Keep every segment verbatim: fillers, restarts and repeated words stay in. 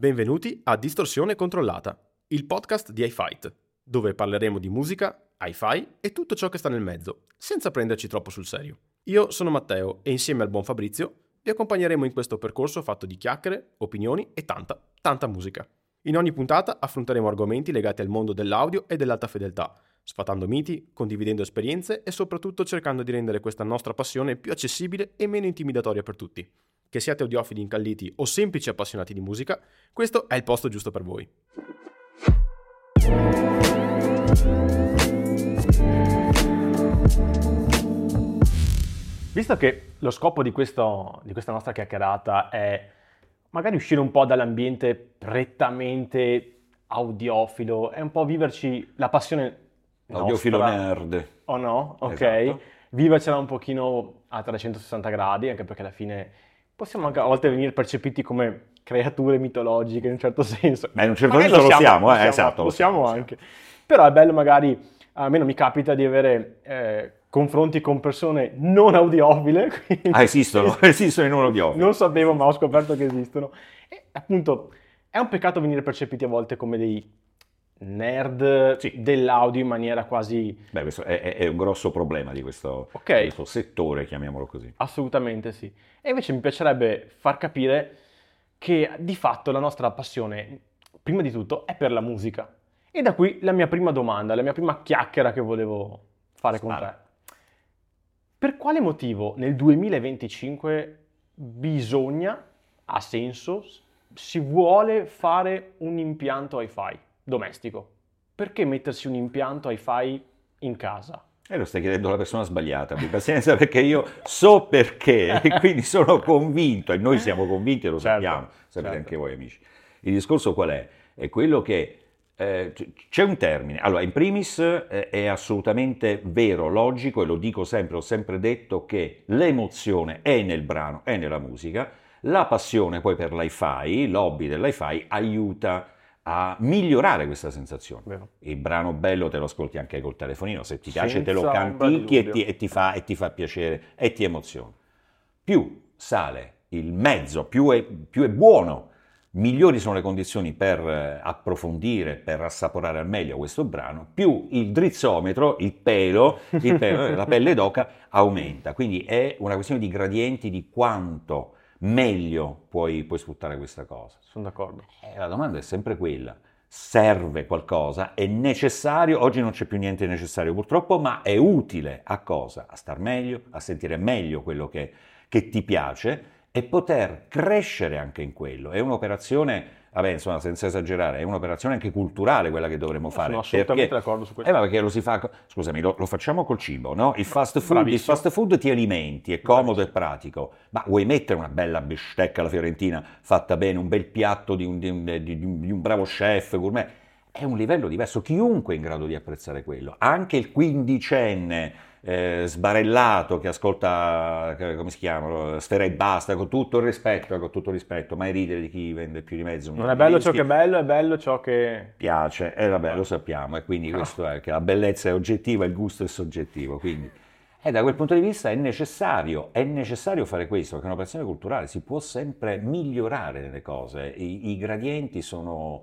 Benvenuti a Distorsione Controllata, il podcast di iFight, dove parleremo di musica, hi-fi e tutto ciò che sta nel mezzo, senza prenderci troppo sul serio. Io sono Matteo e insieme al buon Fabrizio vi accompagneremo in questo percorso fatto di chiacchiere, opinioni e tanta, tanta musica. In ogni puntata affronteremo argomenti legati al mondo dell'audio e dell'alta fedeltà, sfatando miti, condividendo esperienze e soprattutto cercando di rendere questa nostra passione più accessibile e meno intimidatoria per tutti. Che siate audiofili incalliti o semplici appassionati di musica, questo è il posto giusto per voi. Visto che lo scopo di, questo, di questa nostra chiacchierata è magari uscire un po' dall'ambiente prettamente audiofilo e un po' viverci la passione Audiofilo nostra, nerd. o no? Ok, Esatto. vivercela un pochino a trecentosessanta gradi, anche perché alla fine possiamo anche a volte venire percepiti come creature mitologiche in un certo senso. Beh, in un certo Magari senso lo siamo, siamo, lo eh, siamo, esatto, lo lo siamo siamo, anche. Però è bello magari, almeno mi capita di avere eh, confronti con persone non audiofile. quindi- Ah, esistono, esistono i non audiofili. Non sapevo, ma ho scoperto che esistono. E appunto è un peccato venire percepiti a volte come dei nerd Sì. dell'audio in maniera quasi... Beh, questo è, è- è un grosso problema di questo, Ok. di questo settore, chiamiamolo così. Assolutamente sì. E invece mi piacerebbe far capire che di fatto la nostra passione, prima di tutto, è per la musica. E da qui la mia prima domanda, la mia prima chiacchiera che volevo fare con Spara. te. Per quale motivo nel duemilaventicinque bisogna, ha senso, si vuole fare un impianto hi-fi domestico? Perché mettersi un impianto hi-fi in casa? E lo stai chiedendo alla persona sbagliata, abbi pazienza, perché io so perché, e quindi sono convinto, e noi siamo convinti e lo Certo, sappiamo, sapete certo. anche voi amici. Il discorso qual è? È quello che eh, c- c'è un termine, allora in primis eh, è assolutamente vero, logico, e lo dico sempre, ho sempre detto che l'emozione è nel brano, è nella musica, la passione poi per l'hi-fi, l'hobby dell'hi-fi aiuta a migliorare questa sensazione. Vero. Il brano bello te lo ascolti anche col telefonino, se ti piace te lo Senza ombra di canticchi e dubbio. ti, e ti fa, e ti fa piacere e ti emoziona. Più sale il mezzo, più è, più è buono, migliori sono le condizioni per eh, approfondire, per assaporare al meglio questo brano, più il drizzometro, il pelo, il pelo la pelle d'oca aumenta. Quindi è una questione di gradienti di quanto meglio puoi, puoi sfruttare questa cosa. Sono d'accordo. Eh, la domanda è sempre quella. Serve qualcosa? È necessario? Oggi non c'è più niente necessario purtroppo, ma è utile a cosa? A star meglio, a sentire meglio quello che, che ti piace e poter crescere anche in quello. È un'operazione, vabbè, insomma, senza esagerare, è un'operazione anche culturale quella che dovremmo fare. Sono assolutamente perché, d'accordo su questo. Eh, ma perché lo si fa, scusami, lo, lo facciamo col cibo, no? Il fast food, il Bravissimo. fast food ti alimenti, è comodo Bravissimo. e pratico, ma vuoi mettere una bella bistecca alla fiorentina fatta bene, un bel piatto di un, di un- di un- di un bravo chef gourmet? È un livello diverso, chiunque è in grado di apprezzare quello, anche il quindicenne eh, sbarellato che ascolta, che- come si chiama, Sfera e Basta, con tutto il rispetto, con tutto il rispetto, mai ridere di chi vende più di mezzo Non milione è di bello ciò dischi. che è bello, è bello ciò che... Piace, e vabbè, lo sappiamo, e quindi questo è che la bellezza è oggettiva, il gusto è soggettivo, quindi e da quel punto di vista è necessario, è necessario fare questo, perché è un'operazione culturale, si può sempre migliorare nelle cose, i, i gradienti sono,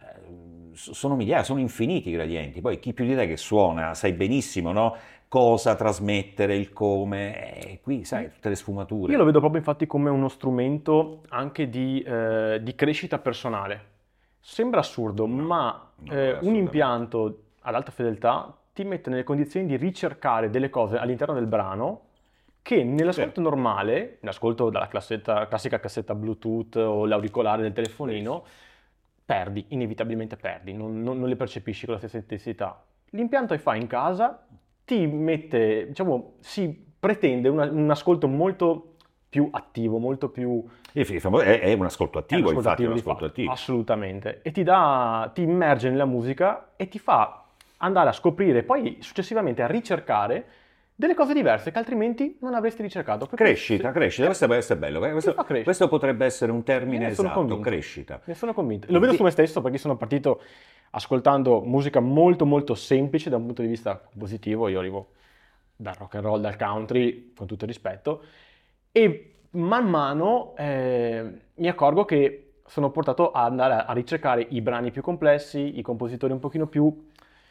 eh, sono migliaia, sono infiniti i gradienti, poi chi più di te che suona, sai benissimo, no? Cosa trasmettere, il come, e qui sai tutte le sfumature. Io lo vedo proprio infatti come uno strumento anche di, eh, di crescita personale. Sembra assurdo, ma no, eh, un assolutamente. impianto ad alta fedeltà ti mette nelle condizioni di ricercare delle cose all'interno del brano che nell'ascolto normale, nell'ascolto dalla classetta- classica cassetta Bluetooth o l'auricolare del telefonino, perdi, inevitabilmente perdi, non, non- non le percepisci con la stessa intensità. L'impianto hi-fi in casa ti mette, diciamo, si pretende una- un ascolto molto più attivo, molto più... Il famo- È, è un ascolto è un attivo, ascolto infatti, è attivo un di ascolto fatto, attivo. assolutamente, e ti dà, ti immerge nella musica e ti fa andare a scoprire, poi successivamente a ricercare delle cose diverse che altrimenti non avresti ricercato. perché Crescita, se- crescita, questo, questo è bello, perché questo, fa crescere. questo potrebbe essere un termine Ne sono esatto, convinto. crescita. Ne sono convinto. Lo vedo su me stesso perché sono partito ascoltando musica molto molto semplice da un punto di vista compositivo. Io arrivo dal rock and roll, dal country, con tutto il rispetto, e man mano eh, mi accorgo che sono portato ad andare a ricercare i brani più complessi, i compositori un pochino più,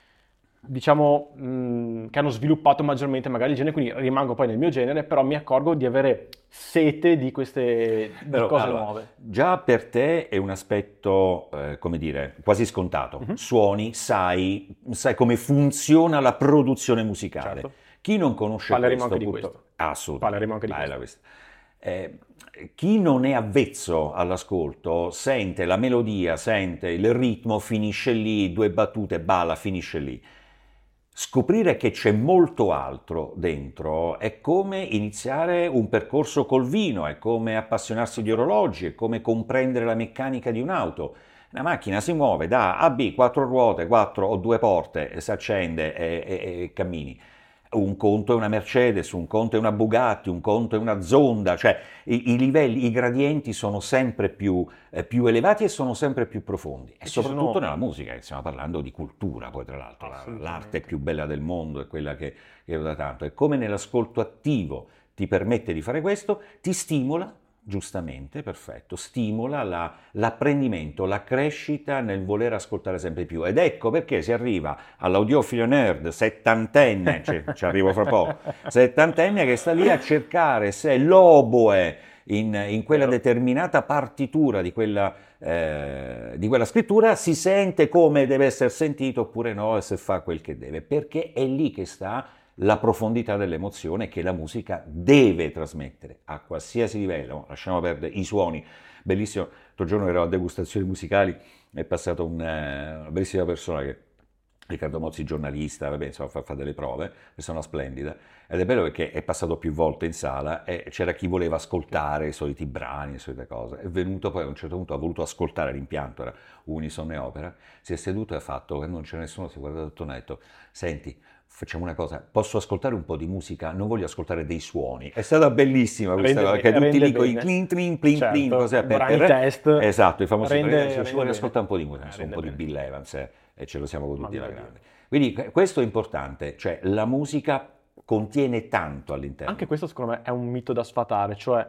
diciamo, mh, che hanno sviluppato maggiormente magari il genere, quindi rimango poi nel mio genere, però mi accorgo di avere sete di queste di Però, cose allora, nuove. già per te è un aspetto, eh, come dire, quasi scontato. Mhm. Suoni, sai, sai come funziona la produzione musicale. Certo. Chi non conosce Parleremo questo, anche di purtroppo- questo. assolutamente, Parleremo anche di bella questo. questa. Eh, chi non è avvezzo all'ascolto sente la melodia, sente il ritmo, finisce lì, due battute, balla, finisce lì. Scoprire che c'è molto altro dentro è come iniziare un percorso col vino, è come appassionarsi di orologi, è come comprendere la meccanica di un'auto. La macchina si muove da A a B, quattro ruote, quattro o due porte, e si accende e, e- e cammini. Un conto è una Mercedes, un conto è una Bugatti, un conto è una Zonda, cioè i, i livelli, i gradienti sono sempre più, eh, più elevati e sono sempre più profondi. E E ci soprattutto sono- nella musica, che stiamo parlando di cultura, poi tra l'altro la- Assolutamente. l'arte più bella del mondo è quella che, che aiuta tanto. E come nell'ascolto attivo ti permette di fare questo, ti stimola, giustamente, perfetto, stimola la- l'apprendimento, la crescita nel voler ascoltare sempre di più. Ed ecco perché si arriva all'audiofilo nerd settantenne, ci, ci arrivo fra poco, settantenne che sta lì a cercare se l'oboe in, in quella Vero. determinata partitura di quella, eh, di quella scrittura si sente come deve essere sentito oppure no e se fa quel che deve, perché è lì che sta la profondità dell'emozione che la musica deve trasmettere a qualsiasi livello. Lasciamo perdere i suoni. Bellissimo, l'altro giorno ero a degustazioni musicali, è passata un, eh, una bellissima persona che Riccardo Mozzi, giornalista, vabbè, insomma, fa, fa delle prove, persona splendida, ed è bello perché è passato più volte in sala e c'era chi voleva ascoltare i soliti brani, le solite cose, è venuto poi a un certo punto, ha voluto ascoltare l'impianto, era Unison e Opera, si è seduto e ha fatto, che non c'è nessuno, si è guardato attorno e ha detto, senti, facciamo una cosa, posso ascoltare un po' di musica, non voglio ascoltare dei suoni. È stata bellissima questa Rende cosa, che bene, tutti rende lì con i bene. clin, clin, clin, Certo, clin, cos'è, per, brani per- test. esatto, i famosi Rende- brani, ci rende vuole bene. ascoltare un po' di musica, Eh, insomma, un rende po' di bene. Bill Evans eh, e ce lo siamo goduti Ma alla via grande. Quindi que- questo è importante, cioè la musica contiene tanto all'interno. Anche questo secondo me è un mito da sfatare, cioè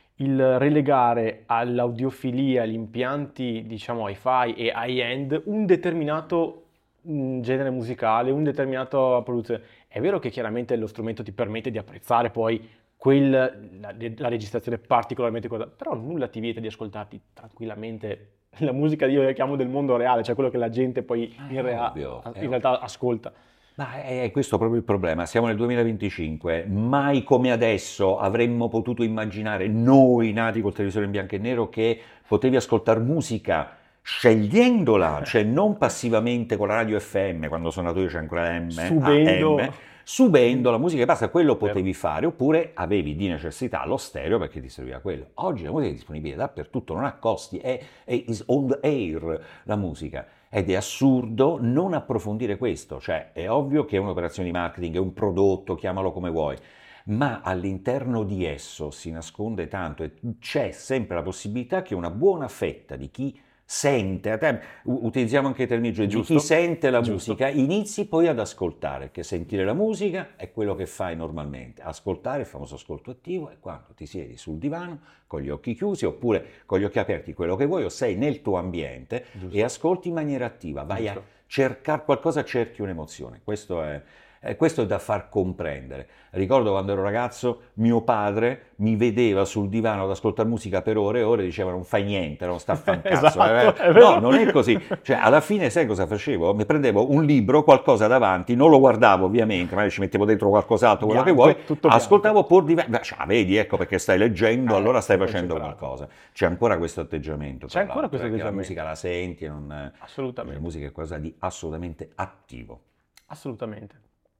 il relegare all'audiofilia, agli impianti, diciamo, hi-fi e high-end un determinato mh, genere musicale, un determinato produzione. È vero che chiaramente lo strumento ti permette di apprezzare poi quel, la, la registrazione particolarmente cosa, però nulla ti vieta di ascoltarti tranquillamente la musica io la chiamo del mondo reale, cioè quello che la gente poi Ah, è in, rea- ovvio, in è realtà ascolta. Ma è questo proprio il problema, siamo nel duemilaventicinque, mai come adesso avremmo potuto immaginare, noi nati col televisore in bianco e nero, che potevi ascoltare musica scegliendola, cioè non passivamente con la radio F M, quando sono nato io c'è ancora M, Subendo. A M, subendo la musica e basta, quello Vero. potevi fare, oppure avevi di necessità lo stereo perché ti serviva quello. Oggi la musica è disponibile dappertutto, non ha costi, è, è is on the air la musica. Ed è assurdo non approfondire questo, cioè è ovvio che è un'operazione di marketing, è un prodotto, chiamalo come vuoi, ma all'interno di esso si nasconde tanto e c'è sempre la possibilità che una buona fetta di chi sente, a te, utilizziamo anche i termini giusti, di chi Giusto. sente la Giusto. musica, inizi poi ad ascoltare, che sentire la musica è quello che fai normalmente, ascoltare, il famoso ascolto attivo, è quando ti siedi sul divano con gli occhi chiusi oppure con gli occhi aperti, quello che vuoi, o sei nel tuo ambiente Giusto. e ascolti in maniera attiva, vai Giusto. a cercare qualcosa, cerchi un'emozione, questo è... Eh, questo è da far comprendere. Ricordo quando ero ragazzo, mio padre mi vedeva sul divano ad ascoltare musica per ore e ore e diceva non fai niente, non sta a fan cazzo. Esatto, eh, è vero. no, non è così. Cioè, alla fine sai cosa facevo? Mi prendevo un libro, qualcosa davanti, non lo guardavo ovviamente, magari ci mettevo dentro qualcos'altro, quello Bianco, che vuoi, tutto bianco. ascoltavo pur di... Cioè, vedi, ecco perché stai leggendo, Eh, allora stai sei facendo concentrato. qualcosa. C'è ancora questo atteggiamento. C'è tra ancora l'altro, questo eh, che atteggiamento. La musica la senti e non... Assolutamente. La musica è qualcosa di assolutamente attivo. Assolutamente.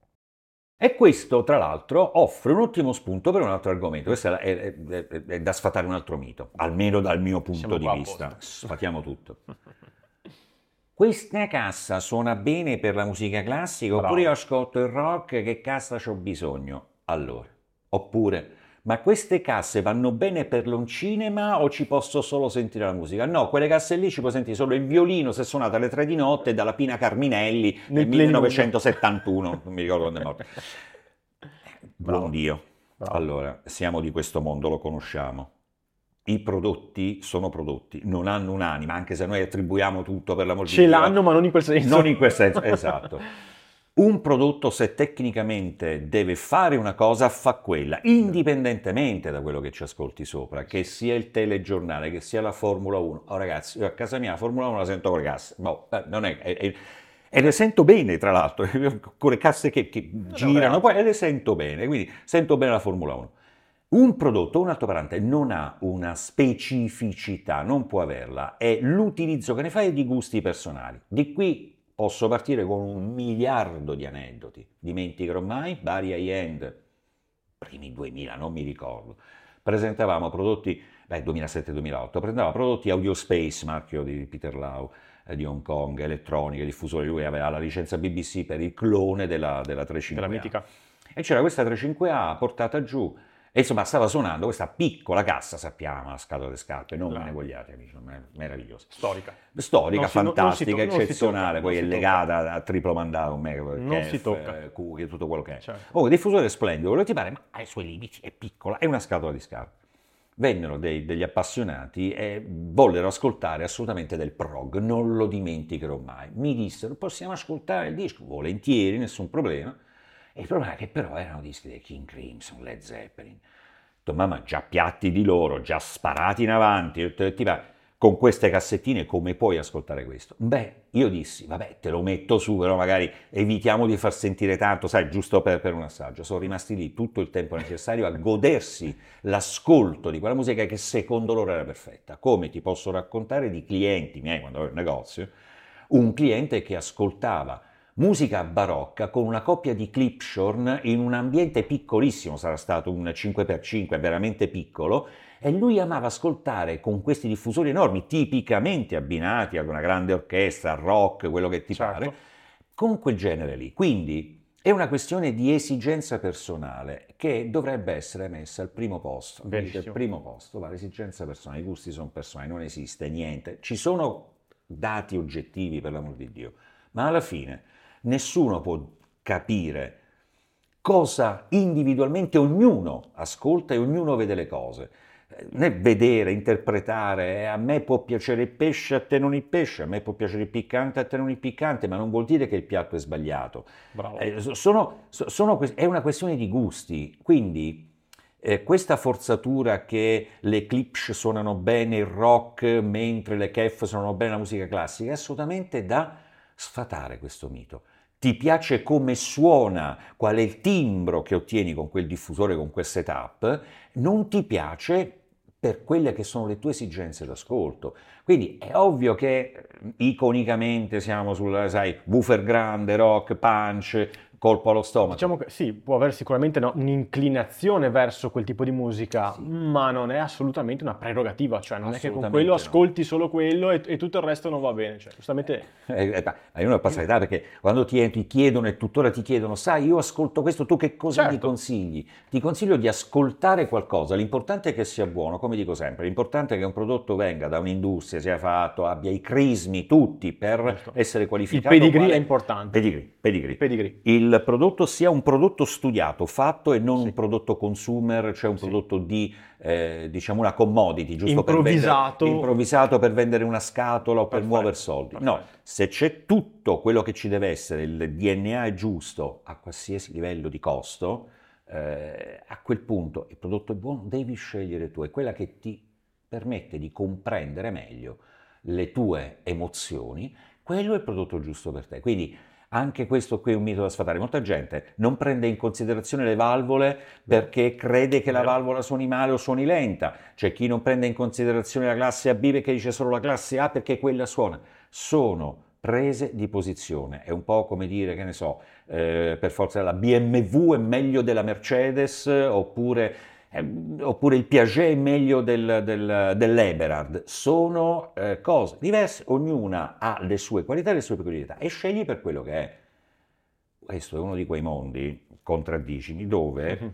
E questo, tra l'altro, offre un ottimo spunto per un altro argomento. Questo è, è- è- è da sfatare un altro mito, almeno dal mio punto Siamo di qua vista. apposta. Sfatiamo tutto. Questa cassa suona bene per la musica classica, Bravo. oppure io ascolto il rock, che cassa c'ho bisogno? Allora, oppure, ma queste casse vanno bene per lo cinema o ci posso solo sentire la musica? No, quelle casse lì ci puoi sentire solo il violino se suonata alle tre di notte dalla Pina Carminelli nel Nel millenovecentosettantuno, non mi ricordo quando è morto. Bravo. Buon Dio. Bravo. Allora, siamo di questo mondo, lo conosciamo. I prodotti sono prodotti, non hanno un'anima, anche se noi attribuiamo tutto per l'amor di Ce Dio. l'hanno, ma non in quel senso. Non in quel senso, esatto. Un prodotto, se tecnicamente deve fare una cosa, fa quella, indipendentemente da quello che ci ascolti sopra, che sia il telegiornale, che sia la Formula uno. Oh ragazzi, io a casa mia la Formula uno la sento con le casse, boh, non è, è, è, e le sento bene, tra l'altro, con le casse che, che girano, poi e le sento bene, quindi sento bene la Formula uno. Un prodotto, un altoparlante, non ha una specificità, non può averla, è l'utilizzo che ne fai di gusti personali. Di qui posso partire con un miliardo di aneddoti. Dimenticherò mai, vari high-end, primi duemila, non mi ricordo, presentavamo prodotti, beh, duemilasette duemilaotto, presentavamo prodotti Audiospace, marchio di Peter Lau, eh, di Hong Kong, elettronica, diffusore, lui aveva la licenza B B C per il clone della, della trentacinque A. Della mitica. E c'era questa trentacinque A portata giù, e insomma stava suonando questa piccola cassa, sappiamo, la scatola di scarpe, non me ne vogliate amici, meravigliosa. Storica. Storica, non si, fantastica, non si to- eccezionale, non poi è tocca. legata a triplo mandato, Non Kef, si tocca. Q, che tutto quello che è. Certo. Oh, diffusore splendido, quello ti pare, ma ha i suoi limiti, è piccola, è una scatola di scarpe. Vennero dei, degli appassionati e vollero ascoltare assolutamente del prog, non lo dimenticherò mai. Mi dissero, possiamo ascoltare il disco? Volentieri, nessun problema. E il problema è che però erano dischi dei King Crimson, Led Zeppelin. Mamma, già piatti di loro, già sparati in avanti, ti va, con queste cassettine come puoi ascoltare questo? Beh, io dissi, vabbè, te lo metto su, però magari evitiamo di far sentire tanto, sai, giusto per, per un assaggio. Sono rimasti lì tutto il tempo necessario a godersi l'ascolto di quella musica che secondo loro era perfetta. Come ti posso raccontare di clienti miei quando ero in negozio, un cliente che ascoltava musica barocca con una coppia di Klipschorn in un ambiente piccolissimo, sarà stato un cinque per cinque, veramente piccolo, e lui amava ascoltare con questi diffusori enormi, tipicamente abbinati ad una grande orchestra, rock, quello che ti Certo. pare, con quel genere lì. Quindi è una questione di esigenza personale che dovrebbe essere messa al primo posto. Benissimo. Al primo posto, va, l'esigenza personale, i gusti sono personali, non esiste niente. Ci sono dati oggettivi, per l'amor di Dio, ma alla fine nessuno può capire cosa individualmente ognuno ascolta e ognuno vede le cose. Né vedere, interpretare, a me può piacere il pesce, a te non il pesce, a me può piacere il piccante, a te non il piccante, ma non vuol dire che il piatto è sbagliato. Bravo. Eh, sono, sono, è una questione di gusti, quindi eh, questa forzatura che le Klipsch suonano bene il rock mentre le Kef suonano bene la musica classica è assolutamente da sfatare questo mito. Ti piace come suona, qual è il timbro che ottieni con quel diffusore, con quel setup, non ti piace per quelle che sono le tue esigenze d'ascolto. Quindi è ovvio che iconicamente siamo sul, sai, woofer grande, rock, punch, colpo allo stomaco. Diciamo che sì, può avere sicuramente no, un'inclinazione verso quel tipo di musica, Sì. ma non è assolutamente una prerogativa, cioè non è che con Assolutamente quello no. ascolti solo quello e, e tutto il resto non va bene, cioè giustamente Eh, eh, ma io non ho passata perché quando ti, ti chiedono e tuttora ti chiedono, sai, io ascolto questo, tu che cosa Certo. mi consigli? Ti consiglio di ascoltare qualcosa, l'importante è che sia buono, come dico sempre, l'importante è che un prodotto venga da un'industria, sia fatto, abbia i crismi tutti per Giusto. essere il qualificato. pedigree quale- è importante. Pedigree, pedigree. Il pedigree. Il prodotto sia un prodotto studiato, fatto e non Sì. un prodotto consumer, cioè un Sì. prodotto di, eh, diciamo, una commodity, giusto per Improvvisato. vendere, improvvisato per vendere una scatola o per Perfetto, muovere soldi. No, perfetto. se c'è tutto quello che ci deve essere, il D N A è giusto a qualsiasi livello di costo, eh, a quel punto il prodotto è buono, devi scegliere tu, è quella che ti permette di comprendere meglio le tue emozioni, quello è il prodotto giusto per te. Quindi anche questo qui è un mito da sfatare. Molta gente non prende in considerazione le valvole perché crede che la Vero. valvola suoni male o suoni lenta. C'è chi non prende in considerazione la classe A B perché dice solo la classe A perché quella suona. Sono prese di posizione. È un po' come dire, che ne so, eh, per forza la B M W è meglio della Mercedes oppure... oppure il Piaget è meglio del, del, dell'Eberhard. Sono eh, cose diverse, ognuna ha le sue qualità e le sue peculiarità e scegli per quello che è. Questo è uno di quei mondi, contraddicimi, dove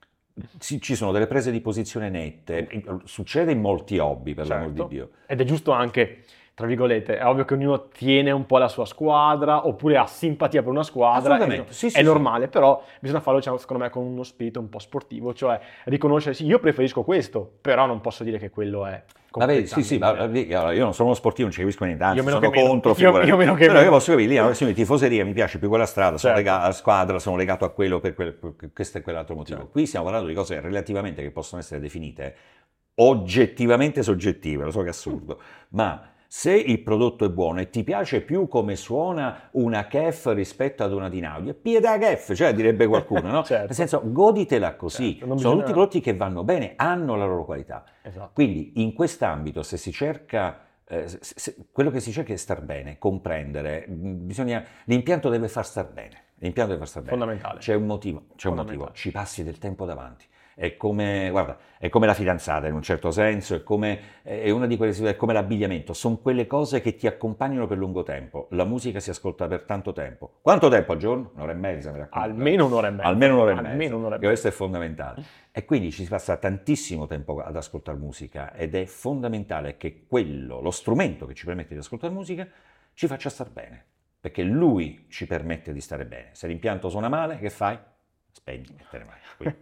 ci, ci sono delle prese di posizione nette. Succede in molti hobby, per l'amor Certo. di Dio. Ed è giusto anche tra virgolette, è ovvio che ognuno tiene un po' la sua squadra, oppure ha simpatia per una squadra, è, Sì, è sì, normale, sì. Però bisogna farlo, diciamo, secondo me, con uno spirito un po' sportivo, cioè riconoscere, sì, io preferisco questo, però non posso dire che quello è Vabbè, sì, sì, ma io non sono uno sportivo, non ci capisco niente, anzi, sono contro, io, io meno che però meno. io posso capire, lì è una questione di tifoseria, mi piace più quella strada, sono Certo. legato alla squadra, sono legato a quello per, quel, per questo e quell'altro motivo. Certo. Qui stiamo parlando di cose relativamente che possono essere definite oggettivamente soggettive, lo so che è assurdo, ma se il prodotto è buono e ti piace più come suona una Kef rispetto ad una Dinaudi, è pieda Kef, cioè direbbe qualcuno, no? Certo. Nel senso, goditela così, certo, sono bisogna... tutti prodotti che vanno bene, hanno la loro qualità. Esatto. Quindi in quest'ambito, se si cerca, eh, se, se, quello che si cerca è star bene, comprendere, bisogna, l'impianto deve far star bene, l'impianto deve far star bene. Fondamentale. C'è un motivo, c'è un motivo, ci passi del tempo davanti. È come, guarda, è come la fidanzata in un certo senso, è come, è una di quelle, è come l'abbigliamento, sono quelle cose che ti accompagnano per lungo tempo. La musica si ascolta per tanto tempo. Quanto tempo al giorno? Un'ora e mezza, mi raccomando. Almeno un'ora e mezza. Almeno un'ora e Almeno mezza. Un'ora e mezza. Questo è fondamentale. E quindi ci si passa tantissimo tempo ad ascoltare musica ed è fondamentale che quello, lo strumento che ci permette di ascoltare musica, ci faccia star bene. Perché lui ci permette di stare bene. Se l'impianto suona male, che fai? Spegni e te ne vai.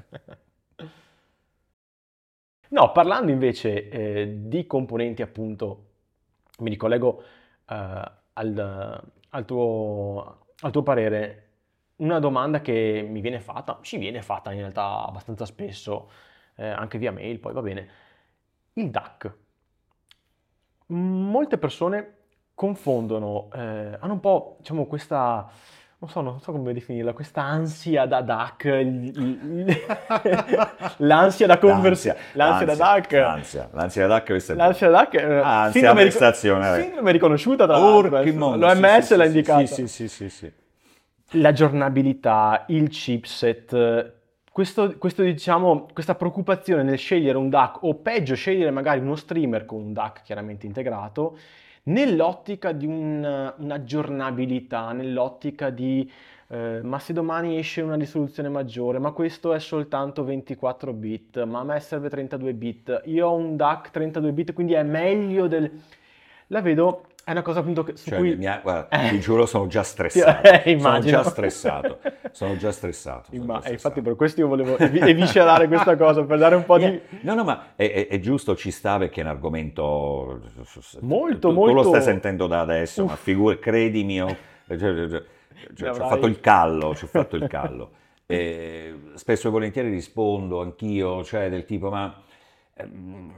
No, parlando invece eh, di componenti, appunto, mi ricollego eh, al, al, tuo, al tuo parere, una domanda che mi viene fatta, ci viene fatta in realtà abbastanza spesso, eh, anche via mail, poi va bene, il D A C. Molte persone confondono, eh, hanno un po', diciamo, questa... Non so, non so come definirla, questa ansia da D A C, il- il- l'ansia da conversione, l'ansia da D A C, L'ansia, l'ansia da D A C, questa è l'ansia da D A C, eh, Ansia sindrome, ric- prestazione. sindrome riconosciuta tra l'altro, Urchi eh, mondo, l'O M S sì, sì, l'ha sì, indicata. Sì, sì, sì, sì. L'aggiornabilità, il chipset, questo, questo, diciamo, questa preoccupazione nel scegliere un D A C o peggio scegliere magari uno streamer con un D A C chiaramente integrato, nell'ottica di un, un'aggiornabilità, nell'ottica di eh, ma se domani esce una risoluzione maggiore, ma questo è soltanto ventiquattro bit, ma a me serve trentadue bit, io ho un D A C trentadue bit, quindi è meglio del... La vedo, è una cosa appunto che, su Cioè, cui... mia, guarda, Eh. ti giuro, sono già stressato. Eh, sono immagino. già stressato. Sono già strrato. Sono Ma, già eh, infatti stressato. per questo io volevo evi- eviscerare questa cosa, per dare un po' Yeah. di... No, no, ma è, è- è giusto, ci sta perché è un argomento... Molto, tu, molto... Tu lo stai sentendo da adesso, Uff. ma figura, credimi, io, cioè, cioè, cioè, ci ho Avrai- fatto il callo, ci ho fatto il callo. E spesso e volentieri rispondo anch'io, cioè del tipo, ma... ehm,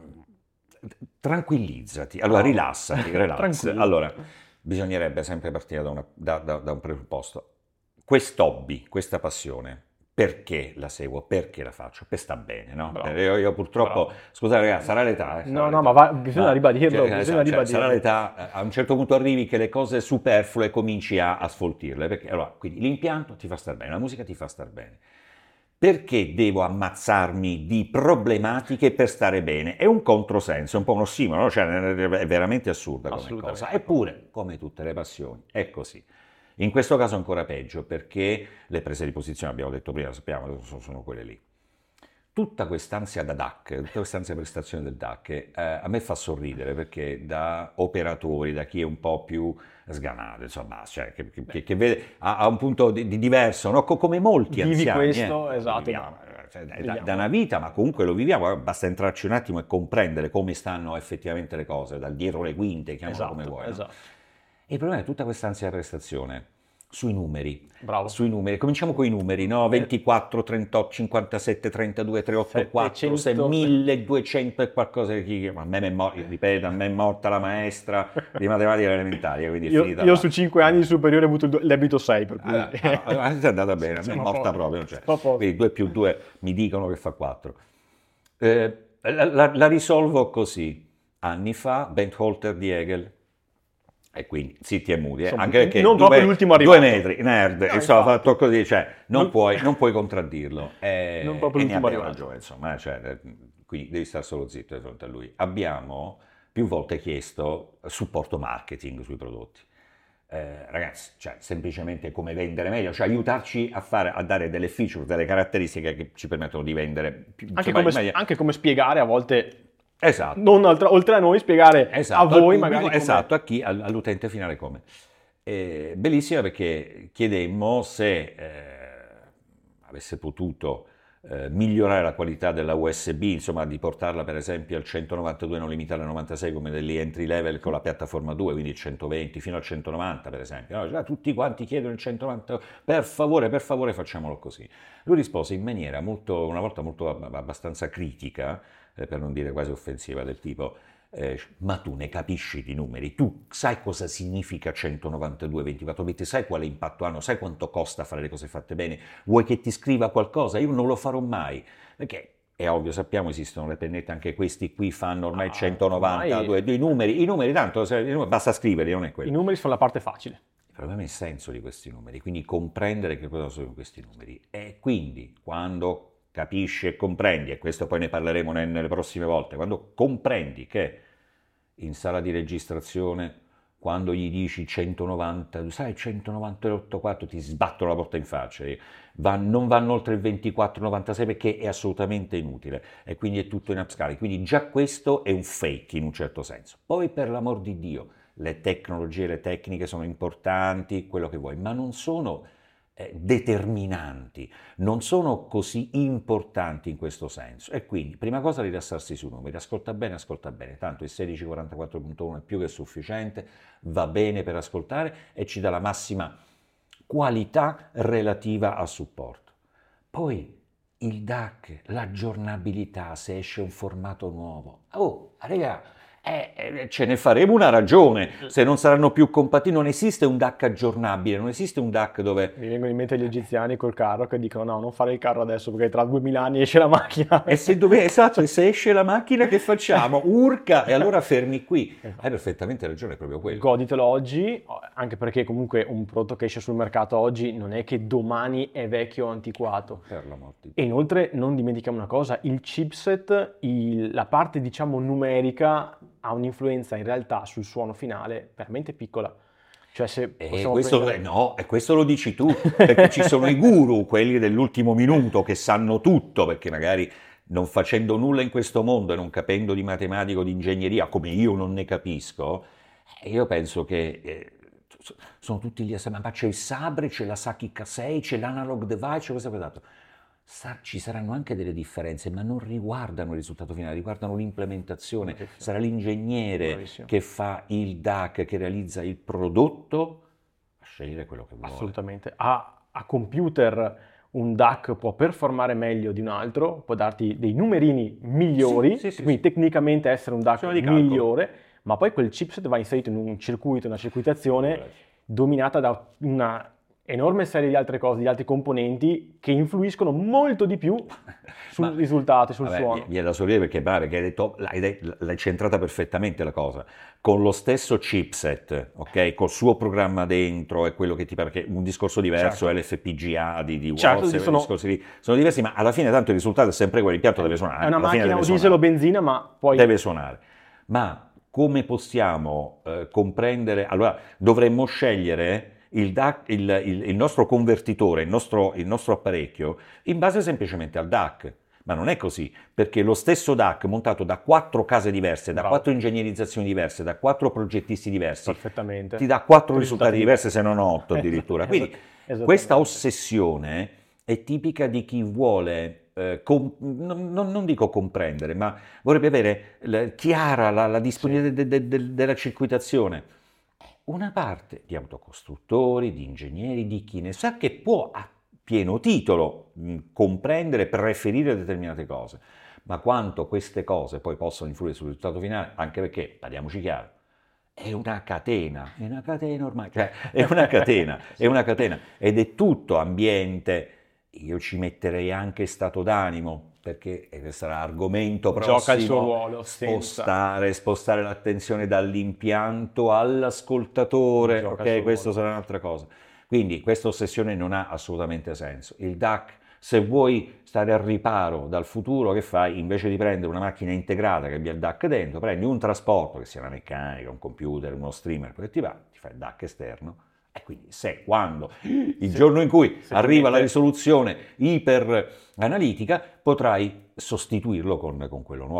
tranquillizzati, allora Bravo. rilassati, relax. Tranquillo. Allora, bisognerebbe sempre partire da, una- da- da- da un presupposto. Quest'hobby, questa passione, perché la seguo, perché la faccio? Per sta bene, no? Bravo. Io, io purtroppo, Bravo. scusate ragazzi, sarà l'età. eh, sarà No, no, l'età. ma va- bisogna ribadirlo, cioè, bisogna esatto, cioè, ribadirlo. sarà l'età, eh, a un certo punto arrivi che le cose superflue cominci a, a sfoltirle, perché allora, quindi l'impianto ti fa star bene, la musica ti fa star bene. Perché devo ammazzarmi di problematiche per stare bene? È un controsenso, è un po' un ossimoro, no? Cioè, è veramente assurda come Assolutamente. cosa. Eppure, come tutte le passioni, è così. In questo caso ancora peggio, perché le prese di posizione, abbiamo detto prima, sappiamo, sono, sono quelle lì. Tutta quest'ansia da D A C, tutta quest'ansia prestazione del D A C, eh, a me fa sorridere perché da operatori, da chi è un po' più sganato, insomma, cioè, che, che, che vede, ha, ha un punto di, di diverso, no? Co- come molti Vivi anziani. questo, eh, esatto. viviamo, cioè, da, Viviamo. da una vita, ma comunque lo viviamo, basta entrarci un attimo e comprendere come stanno effettivamente le cose, dal dietro le quinte, chiamalo Esatto, come vuoi. no? esatto. E il problema è tutta questa ansia da prestazione sui numeri. Bravo. Sui numeri, cominciamo con i numeri, no? ventiquattro, trentotto, cinquantasette, trentadue, trecentoottantaquattro, settecento. milleduecento e qualcosa di... A me è morta, ripeto, a me è morta la maestra di matematica elementare, quindi è Io, finita io là. su cinque anni di superiore ho avuto il do- il debito sei, per cui... Ah, ah, ah, è andata bene, a me è Siamo a morta posto. proprio, cioè, Siamo a posto. quindi due più due mi dicono che fa quattro. Eh, la, la- la risolvo così. Anni fa, Bentholter di Hegel, e quindi zitti e muti, eh, Insomma, anche perché non due, proprio l'ultimo due arrivato. metri, nerd, No, insomma, infatti. fatto così, cioè, non, Non- puoi, non puoi contraddirlo. E, Non proprio e ne l'ultimo abbiamo arrivato. ragione, insomma, eh, cioè, eh, quindi devi stare solo zitto di fronte a lui. Abbiamo più volte chiesto supporto marketing sui prodotti. Eh, ragazzi, cioè, semplicemente come vendere meglio, cioè aiutarci a, fare, a dare delle feature, delle caratteristiche che ci permettono di vendere più, Anche insomma, come, in meglio. anche come spiegare a volte Esatto. Non oltre, oltre a noi spiegare esatto, a voi pubblico, magari come... Esatto, a chi, all'utente finale come. Eh, bellissima perché chiedemmo se eh, avesse potuto eh, migliorare la qualità della U S B, insomma di portarla per esempio al centonovantadue, non limitare al novantasei come degli entry level con la piattaforma due, quindi il centoventi fino al centonovanta per esempio. No, cioè, tutti quanti chiedono il centonovanta, per favore, per favore facciamolo così. Lui rispose in maniera molto, una volta molto abbastanza critica, eh, per non dire quasi offensiva, del tipo Eh, ma tu ne capisci di numeri, tu sai cosa significa centonovantadue ventiquattro bit, sai quale impatto hanno, sai quanto costa fare le cose fatte bene, vuoi che ti scriva qualcosa? Io non lo farò mai, perché è ovvio, sappiamo, esistono le pennette, anche questi qui fanno ormai ah, centonovantadue, ormai... i numeri, i numeri tanto, i numeri, basta scriverli, non è quello. I numeri sono la parte facile. Il problema è il senso di questi numeri, quindi comprendere che cosa sono questi numeri, e quindi quando capisci e comprendi, e questo poi ne parleremo nelle prossime volte, quando comprendi che in sala di registrazione, quando gli dici centonovanta, sai centonovantotto quattro, ti sbattono la porta in faccia, Va, non vanno oltre il ventiquattro novantasei perché è assolutamente inutile, e quindi è tutto in upscaling, quindi già questo è un fake in un certo senso. Poi per l'amor di Dio, le tecnologie, le tecniche sono importanti, quello che vuoi, ma non sono determinanti, non sono così importanti in questo senso, e quindi prima cosa rilassarsi sui numeri, ascolta bene, ascolta bene, tanto il sedici quarantaquattro punto uno è più che sufficiente, va bene per ascoltare e ci dà la massima qualità relativa al supporto. Poi il D A C, l'aggiornabilità, se esce un formato nuovo, oh raga, Eh, eh, ce ne faremo una ragione, se non saranno più compatibili. Non esiste un D A C aggiornabile, non esiste un D A C dove... Mi vengono in mente gli egiziani col carro che dicono no, non fare il carro adesso perché tra duemila anni esce la macchina. E se dove... Esatto, e se esce la macchina che facciamo? Urca! E allora fermi qui. Hai perfettamente ragione, è proprio quello. Goditelo oggi, anche perché comunque un prodotto che esce sul mercato oggi non è che domani è vecchio o antiquato. Per l'amor di Dio. E inoltre non dimentichiamo una cosa, il chipset, il, la parte diciamo numerica ha un'influenza in realtà sul suono finale veramente piccola. Cioè se e questo, prendere... No, e questo lo dici tu, perché ci sono i guru, quelli dell'ultimo minuto, che sanno tutto, perché magari non facendo nulla in questo mondo e non capendo di matematica o di ingegneria, come io non ne capisco, io penso che eh, sono tutti lì a sapere, ma c'è il Sabre, c'è la Saki K sei, c'è l'Analog Device, c'è questo e quell'altro. Ci saranno anche delle differenze, ma non riguardano il risultato finale, riguardano l'implementazione. Sarà l'ingegnere Bravissimo. Che fa il D A C, che realizza il prodotto, a scegliere quello che vuole. Assolutamente. A, a computer un D A C può performare meglio di un altro, può darti dei numerini migliori, sì, sì, sì, quindi sì. Tecnicamente essere un D A C migliore, ma poi quel chipset va inserito in un circuito, una circuitazione sì. dominata da una enorme serie di altre cose, di altri componenti che influiscono molto di più sul Ma, risultato, sul vabbè, suono. Viene da sorridere perché pare che hai detto, l'hai, l'hai centrata perfettamente la cosa, con lo stesso chipset, ok, col suo programma dentro e quello che ti pare, che un discorso diverso, certo. l'F P G A di, di certo, Watts, sono... discorsi di, sono diversi, ma alla fine tanto il risultato è sempre quello, l'impianto deve suonare. È una macchina o diesel o benzina, ma poi... Deve suonare. Ma come possiamo eh, comprendere, allora dovremmo scegliere... Il, D A C, il, il, il nostro convertitore, il nostro, il nostro apparecchio, in base semplicemente al D A C. Ma non è così, perché lo stesso D A C montato da quattro case diverse, da Bravo. quattro ingegnerizzazioni diverse, da quattro progettisti diversi, ti dà quattro risultati diversi, se non otto addirittura. Quindi questa ossessione è tipica di chi vuole, eh, com- non, non dico comprendere, ma vorrebbe avere la, chiara la, la disponibilità sì. de, de, de, della circuitazione. Una parte di autocostruttori, di ingegneri, di chi ne sa, che può a pieno titolo mh, comprendere, preferire determinate cose, ma quanto queste cose poi possono influire sul risultato finale, anche perché, parliamoci chiaro, è una catena, è una catena ormai, cioè è una catena, è una catena, ed è tutto ambiente, io ci metterei anche stato d'animo, perché sarà argomento prossimo, gioca il suo ruolo, spostare, spostare l'attenzione dall'impianto all'ascoltatore, gioca ok? Questo ruolo. Sarà un'altra cosa. Quindi questa ossessione non ha assolutamente senso. Il D A C, se vuoi stare al riparo dal futuro, che fai? Invece di prendere una macchina integrata che abbia il D A C dentro, prendi un trasporto, che sia una meccanica, un computer, uno streamer, quello che ti va, ti fai il D A C esterno. E quindi se quando il se, giorno in cui arriva mette... la risoluzione iper analitica potrai sostituirlo con, con quello nuovo.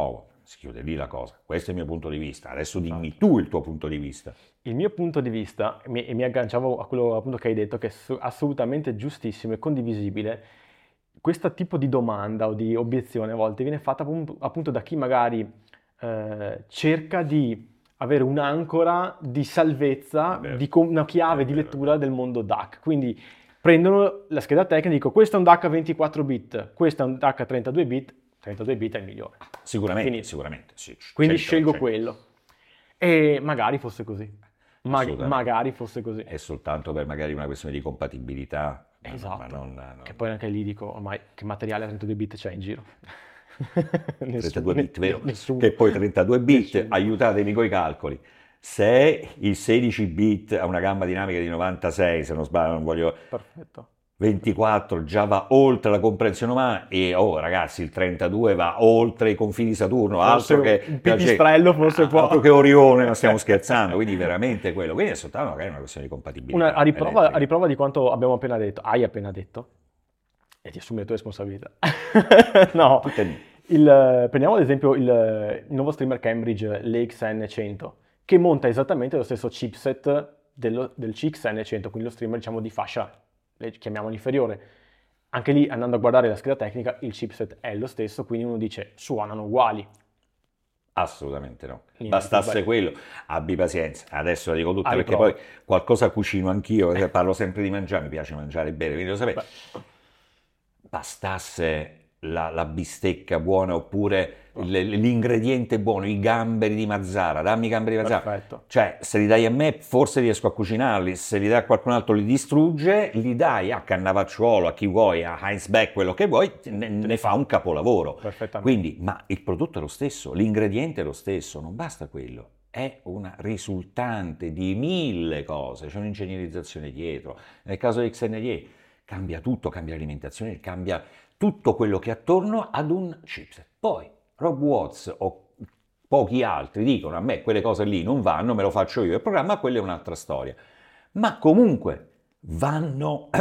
si chiude lì la cosa. Questo è il mio punto di vista. Adesso dimmi tu il tuo punto di vista. Il mio punto di vista, e mi, e mi agganciavo a quello appunto che hai detto, che è su- assolutamente giustissimo e condivisibile, questo tipo di domanda o di obiezione a volte viene fatta appunto, appunto da chi magari eh, cerca di avere un'ancora di salvezza, È vero. di com- una chiave È di vero, lettura del mondo D A C. Quindi prendono la scheda tecnica e dicono questo è un D A C a ventiquattro bit, questo è un D A C a trentadue bit, trentadue bit è il migliore. Sicuramente, Finito. sicuramente. Sì, Quindi cento, scelgo cento. quello. E magari fosse così. Mag- Assolutamente. magari fosse così. È soltanto per magari una questione di compatibilità. ma- Esatto. Ma non, non- Che poi anche lì dico, ormai che materiale a trentadue bit c'è in giro? trentadue bit, ne- vero? Nessuno. Che poi trentadue bit, Nessuno. aiutatemi coi calcoli. Se il sedici bit ha una gamma dinamica di novantasei, se non sbaglio, non voglio... Perfetto. ventiquattro già va oltre la comprensione umana e oh ragazzi il trentadue va oltre i confini di Saturno, Forse altro che un pipistrello forse può. altro che Orione, non stiamo scherzando, quindi veramente quello, quindi è soltanto magari una questione di compatibilità. Una, a, riprova, elettrica. a riprova di quanto abbiamo appena detto, hai appena detto, e ti assumi le tue responsabilità. No, Tutte lì. il, prendiamo ad esempio il, il nuovo streamer Cambridge, l'E X N cento, che monta esattamente lo stesso chipset dello- del C X N cento, quindi lo streamer diciamo di fascia, le chiamiamolo inferiore. Anche lì, andando a guardare la scheda tecnica, il chipset è lo stesso, quindi uno dice, suonano uguali. Assolutamente no. Niente, Bastasse vabbè. quello, abbi pazienza. Adesso la dico tutta A perché riprova. poi qualcosa cucino anch'io, eh, parlo sempre di mangiare, mi piace mangiare bene, quindi lo sapete. Beh, Bastasse la, la bistecca buona oppure l- l'ingrediente buono, i gamberi di Mazzara, dammi i gamberi di Mazzara. perfetto. Cioè, se li dai a me, forse riesco a cucinarli, se li dai a qualcun altro li distrugge, li dai a Cannavacciuolo, a chi vuoi, a Heinz Beck, quello che vuoi, ne, ne fa un capolavoro. Perfettamente. Quindi, ma il prodotto è lo stesso, l'ingrediente è lo stesso, non basta quello. È una risultante di mille cose, c'è un'ingegnerizzazione dietro. Nel caso di X N dieci cambia tutto, cambia l'alimentazione, cambia tutto quello che è attorno ad un chipset. Poi Rob Watts o pochi altri dicono a me quelle cose lì non vanno, me lo faccio io il programma, quella è un'altra storia. Ma comunque vanno,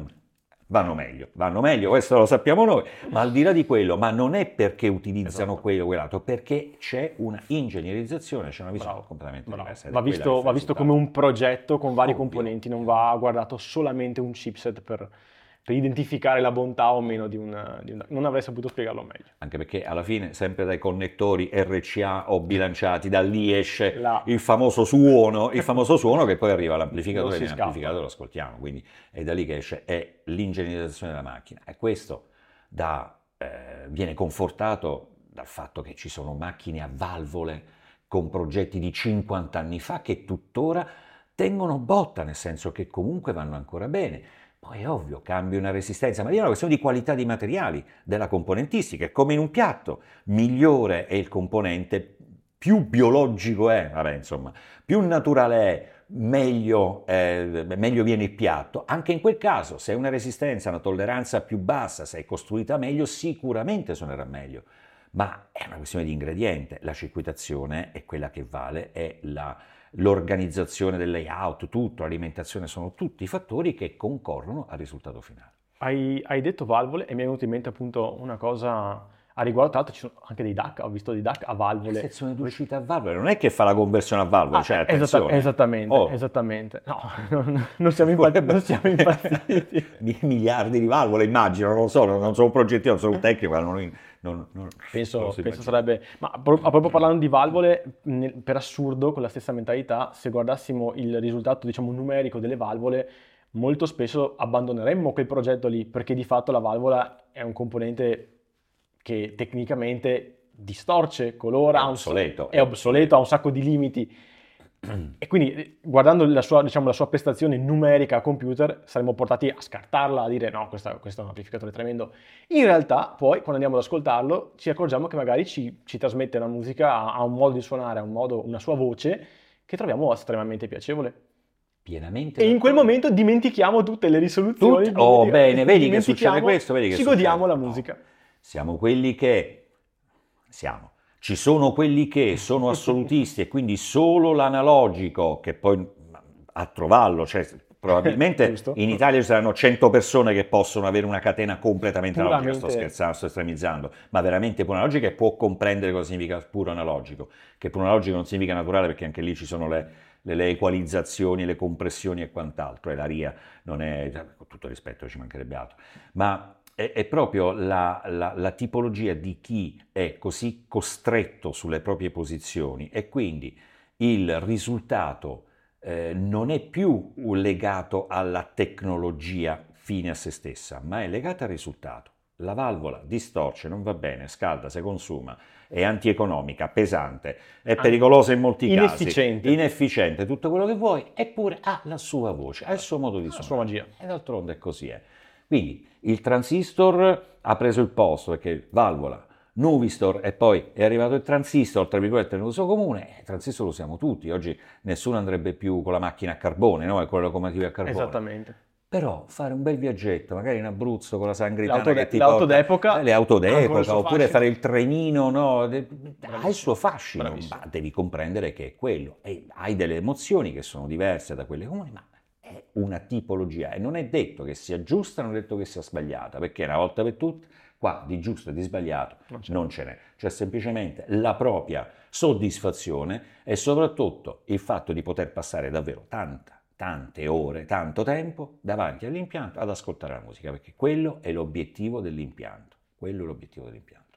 vanno meglio, vanno meglio, questo lo sappiamo noi, ma al di là di quello, ma non è perché utilizzano Esatto. quello o quell'altro, perché c'è una ingegnerizzazione, c'è una visione Bravo, completamente bravo. diversa. ed è Va quella visto, che fa va il visto risultato. come un progetto con vari Ovvio. componenti, non va guardato solamente un chipset per, per identificare la bontà o meno di un, di un- Non avrei saputo spiegarlo meglio. Anche perché alla fine, sempre dai connettori R C A o bilanciati, da lì esce La- il famoso suono, il famoso suono che poi arriva all'amplificatore Non e si viene scappa. amplificato e lo ascoltiamo. Quindi è da lì che esce, è l'ingegnerizzazione della macchina. E questo da, eh, viene confortato dal fatto che ci sono macchine a valvole con progetti di cinquanta anni fa che tuttora tengono botta, nel senso che comunque vanno ancora bene. Poi è ovvio, cambia una resistenza, ma lì è una questione di qualità di materiali, della componentistica, è come in un piatto, migliore è il componente, più biologico è, vabbè insomma, più naturale è, meglio, eh, meglio viene il piatto. Anche in quel caso, se hai una resistenza, una tolleranza più bassa, se è costruita meglio, sicuramente suonerà meglio. Ma è una questione di ingrediente, la circuitazione è quella che vale, è la l'organizzazione del layout, tutto, l'alimentazione, sono tutti fattori che concorrono al risultato finale. Hai, hai detto valvole e mi è venuto in mente appunto una cosa a riguardo, tra l'altro ci sono anche dei D A C, ho visto dei D A C a La valvole. sezione d'uscita a valvole non è che fa la conversione a valvole, Ah, cioè esatta- attenzione. esattamente, Oh, esattamente. No, non, non siamo impa- non siamo impazziti. Mi- miliardi di valvole, immagino, non lo so, non non sono un progettista, non sono un tecnico, non, non, non- non Penso, lo so penso immaginare. sarebbe, ma pro- a proprio parlando di valvole, nel- per assurdo, con la stessa mentalità, se guardassimo il risultato, diciamo, numerico delle valvole, molto spesso abbandoneremmo quel progetto lì, perché di fatto la valvola è un componente che tecnicamente distorce, colora, È ha un sa- obsoleto, è obsoleto, ha un sacco di limiti. E quindi, eh, guardando la sua, diciamo, la sua prestazione numerica a computer, saremmo portati a scartarla, a dire no, questa- questo è un amplificatore tremendo. In realtà, poi, quando andiamo ad ascoltarlo, ci accorgiamo che magari ci, ci trasmette una musica, ha, ha un modo di suonare, ha un modo, una sua voce, che troviamo estremamente piacevole. Pienamente E in quel d'accordo. momento dimentichiamo tutte le risoluzioni. Tutte- oh, dimentica- bene, vedi che dimentichiamo- succede questo, vedi che ci succede. godiamo la No. musica. Siamo quelli che siamo. Ci sono quelli che sono assolutisti e quindi solo l'analogico, che poi a trovarlo, cioè Probabilmente in Italia ci saranno cento persone che possono avere una catena completamente Puramente... analogica, sto scherzando, sto estremizzando, ma veramente puro analogica, e può comprendere cosa significa puro analogico, che puro analogico non significa naturale, perché anche lì ci sono le, le, le equalizzazioni, le compressioni e quant'altro, e la R I A non è, con tutto rispetto ci mancherebbe altro, ma è, è proprio la, la, la tipologia di chi è così costretto sulle proprie posizioni, e quindi il risultato Eh, non è più legato alla tecnologia fine a se stessa, ma è legato al risultato. La valvola distorce, non va bene, scalda, si consuma, è antieconomica, pesante, è pericolosa in molti inefficiente. casi, inefficiente, tutto quello che vuoi, eppure ha la sua voce, ha il suo modo di suonare. La sua magia. E d'altronde è così è. Quindi il transistor ha preso il posto, perché valvola, Nuvistor, e poi è arrivato il transistor, tra virgolette, nell'uso comune. Il transistor lo usiamo tutti, oggi nessuno andrebbe più con la macchina a carbone, no? E con le locomotive a carbone. Esattamente. Però fare un bel viaggetto, magari in Abruzzo con la Sangritana, l'auto, che ti l'auto porta, d'epoca, eh, le auto d'epoca, oppure fascino. Fare il trenino, no? Ha il suo fascino, Bravissimo. ma devi comprendere che è quello, e hai delle emozioni che sono diverse da quelle comuni, ma è una tipologia, e non è detto che sia giusta, non è detto che sia sbagliata, perché una volta per tutte qua di giusto e di sbagliato non, non ce n'è, c'è semplicemente la propria soddisfazione, e soprattutto il fatto di poter passare davvero tanta, tante ore, tanto tempo davanti all'impianto ad ascoltare la musica, perché quello è l'obiettivo dell'impianto, quello è l'obiettivo dell'impianto.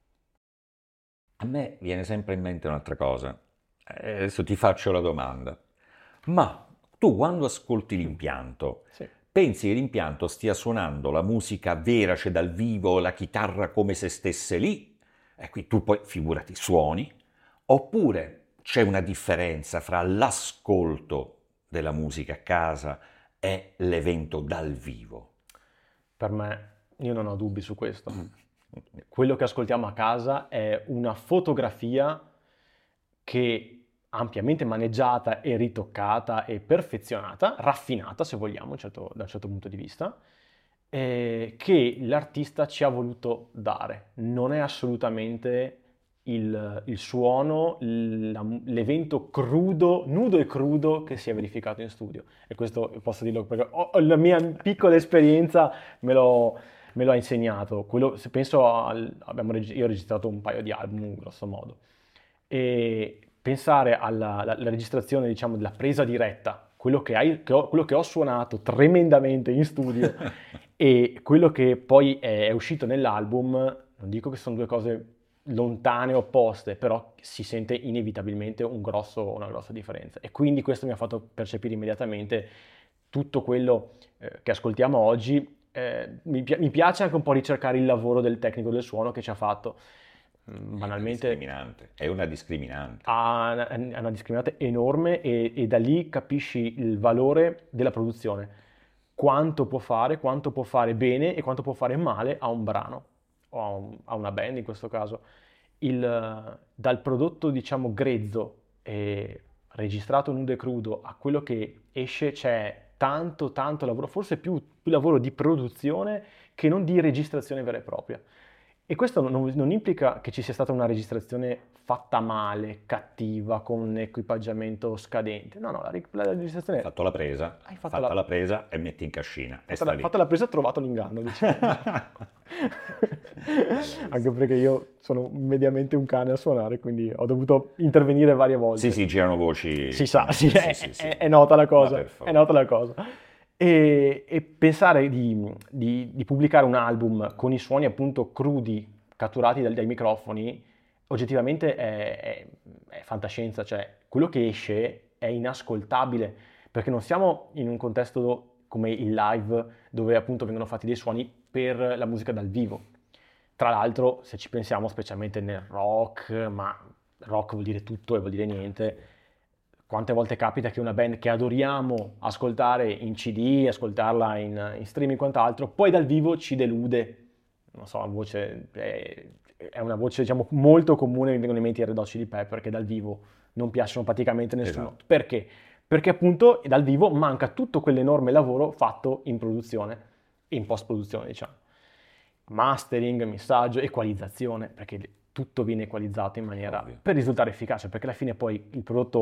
A me viene sempre in mente un'altra cosa, adesso ti faccio la domanda, ma tu quando ascolti l'impianto, sì. pensi che l'impianto stia suonando la musica vera, cioè dal vivo, la chitarra come se stesse lì, e qui tu poi figurati suoni, oppure c'è una differenza fra l'ascolto della musica a casa e l'evento dal vivo? Per me, io non ho dubbi su questo. Quello che ascoltiamo a casa è una fotografia che ampiamente maneggiata e ritoccata e perfezionata, raffinata se vogliamo, certo, da un certo punto di vista, eh, che l'artista ci ha voluto dare. Non è assolutamente il, il suono, la, l'evento crudo, nudo e crudo che si è verificato in studio. E questo posso dirlo perché ho, la mia piccola esperienza me lo, me lo ha insegnato. Quello, se penso al, abbiamo, io ho registrato un paio di album, grosso modo, e pensare alla, alla, alla registrazione, diciamo, della presa diretta, quello che, hai, che ho, quello che ho suonato tremendamente in studio e quello che poi è, è uscito nell'album, non dico che sono due cose lontane, opposte, però si sente inevitabilmente un grosso, una grossa differenza, e quindi questo mi ha fatto percepire immediatamente tutto quello eh, che ascoltiamo oggi. Eh, mi, pi- mi piace anche un po' ricercare il lavoro del tecnico del suono che ci ha fatto. Banalmente è una discriminante, è una discriminante. Ha una, è una discriminante enorme, e, e da lì capisci il valore della produzione, quanto può fare, quanto può fare bene e quanto può fare male a un brano o a, un, a una band in questo caso. Il, dal prodotto, diciamo, grezzo e registrato nudo e crudo a quello che esce c'è tanto tanto lavoro, forse più, più lavoro di produzione che non di registrazione vera e propria. E questo non, non implica che ci sia stata una registrazione fatta male, cattiva, con un equipaggiamento scadente. No, no, la, la registrazione... Hai fatto la presa, hai fatto fatta la... la presa e metti in cascina. Fatta, la, fatta la presa, ho trovato l'inganno, diciamo. Anche perché io sono mediamente un cane a suonare, quindi ho dovuto intervenire varie volte. Sì, sì, girano voci. Si sa, sì, sì, è, sì, sì. È, è nota la cosa, è nota la cosa. E, e pensare di, di, di pubblicare un album con i suoni appunto crudi, catturati dai, dai microfoni, oggettivamente è, è, è fantascienza, cioè quello che esce è inascoltabile, perché non siamo in un contesto come il live, dove appunto vengono fatti dei suoni per la musica dal vivo. Tra l'altro, se ci pensiamo, specialmente nel rock, ma rock vuol dire tutto e vuol dire niente, quante volte capita che una band che adoriamo ascoltare in C D, ascoltarla in, in streaming e quant'altro, poi dal vivo ci delude. Non so, la voce è, è una voce, diciamo, molto comune, mi vengono in mente i Red Hot Chili Pepper, che dal vivo non piacciono praticamente a nessuno. Esatto. Perché? Perché appunto dal vivo manca tutto quell'enorme lavoro fatto in produzione, in post-produzione, diciamo. Mastering, missaggio, equalizzazione, perché tutto viene equalizzato in maniera Ovvio. per risultare efficace, perché alla fine poi il prodotto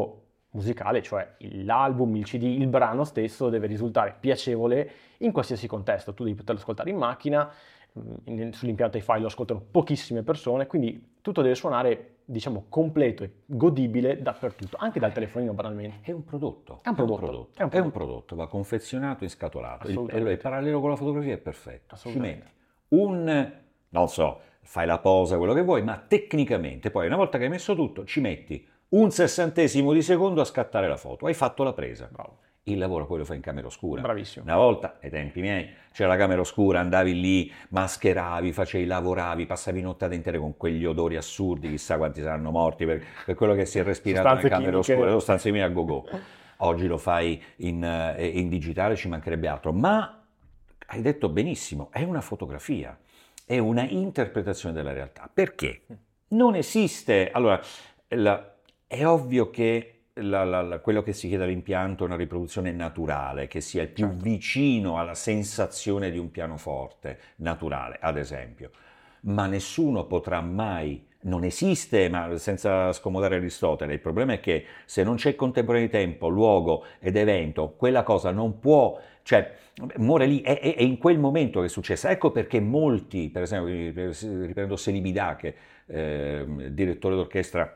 musicale, cioè l'album, il C D, il brano stesso deve risultare piacevole in qualsiasi contesto. Tu devi poterlo ascoltare in macchina, in, sull'impianto hi-fi lo ascoltano pochissime persone, quindi tutto deve suonare, diciamo, completo e godibile dappertutto, anche dal telefonino banalmente. È un prodotto. È un prodotto. È un prodotto, È un è un prodotto. prodotto, va confezionato e scatolato. Il, Assolutamente. il parallelo con la fotografia è perfetto. Ci Assolutamente. metti un, non so, fai la posa, quello che vuoi, ma tecnicamente poi una volta che hai messo tutto ci metti un sessantesimo di secondo a scattare la foto, hai fatto la presa. Bravo. Il lavoro poi lo fai in camera oscura. Bravissimo. Una volta, ai tempi miei, c'era la camera oscura, andavi lì, mascheravi, facevi, lavoravi, passavi nottate intere con quegli odori assurdi, chissà quanti saranno morti per, per quello che si è respirato Sostanze nella camera chimiche. oscura, sostanze chimiche a go-go. Oggi lo fai in, eh, in digitale, ci mancherebbe altro, ma hai detto benissimo, è una fotografia, è una interpretazione della realtà. Perché? Non esiste, allora, la, è ovvio che La, la, la, quello che si chiede all'impianto è una riproduzione naturale, che sia il più Certo. vicino alla sensazione di un pianoforte naturale, ad esempio. Ma nessuno potrà mai, non esiste, ma senza scomodare Aristotele, il problema è che se non c'è contemporaneo di tempo, luogo ed evento, quella cosa non può, cioè, muore lì, è, è, è in quel momento che è successa. Ecco perché molti, per esempio, riprendo Selibidà, che eh, direttore d'orchestra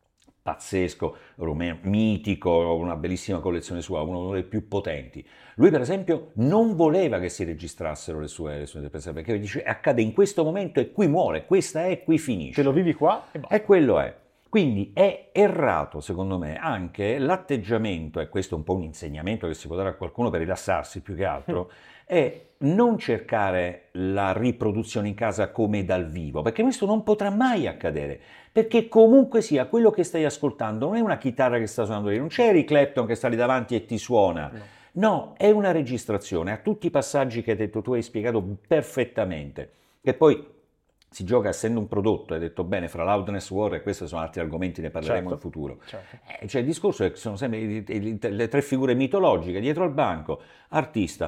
pazzesco, romeno, mitico, una bellissima collezione sua, uno dei più potenti. Lui, per esempio, non voleva che si registrassero le sue, le sue interpretazioni, perché dice accade in questo momento e qui muore, questa è, qui finisce. Te lo vivi qua e basta. E quello è. Quindi è errato, secondo me, anche l'atteggiamento, e questo è un po' un insegnamento che si può dare a qualcuno per rilassarsi più che altro, è non cercare la riproduzione in casa come dal vivo, perché questo non potrà mai accadere, perché comunque sia quello che stai ascoltando non è una chitarra che sta suonando lì, non c'è Eric Clapton che sta lì davanti e ti suona, no, no, è una registrazione, ha tutti i passaggi che hai detto, tu hai spiegato perfettamente, che poi si gioca essendo un prodotto, hai detto bene, fra loudness war e questi sono altri argomenti, ne parleremo certo, in futuro. Certo. Eh, cioè il discorso è che sono sempre le tre figure mitologiche, dietro al banco, artista,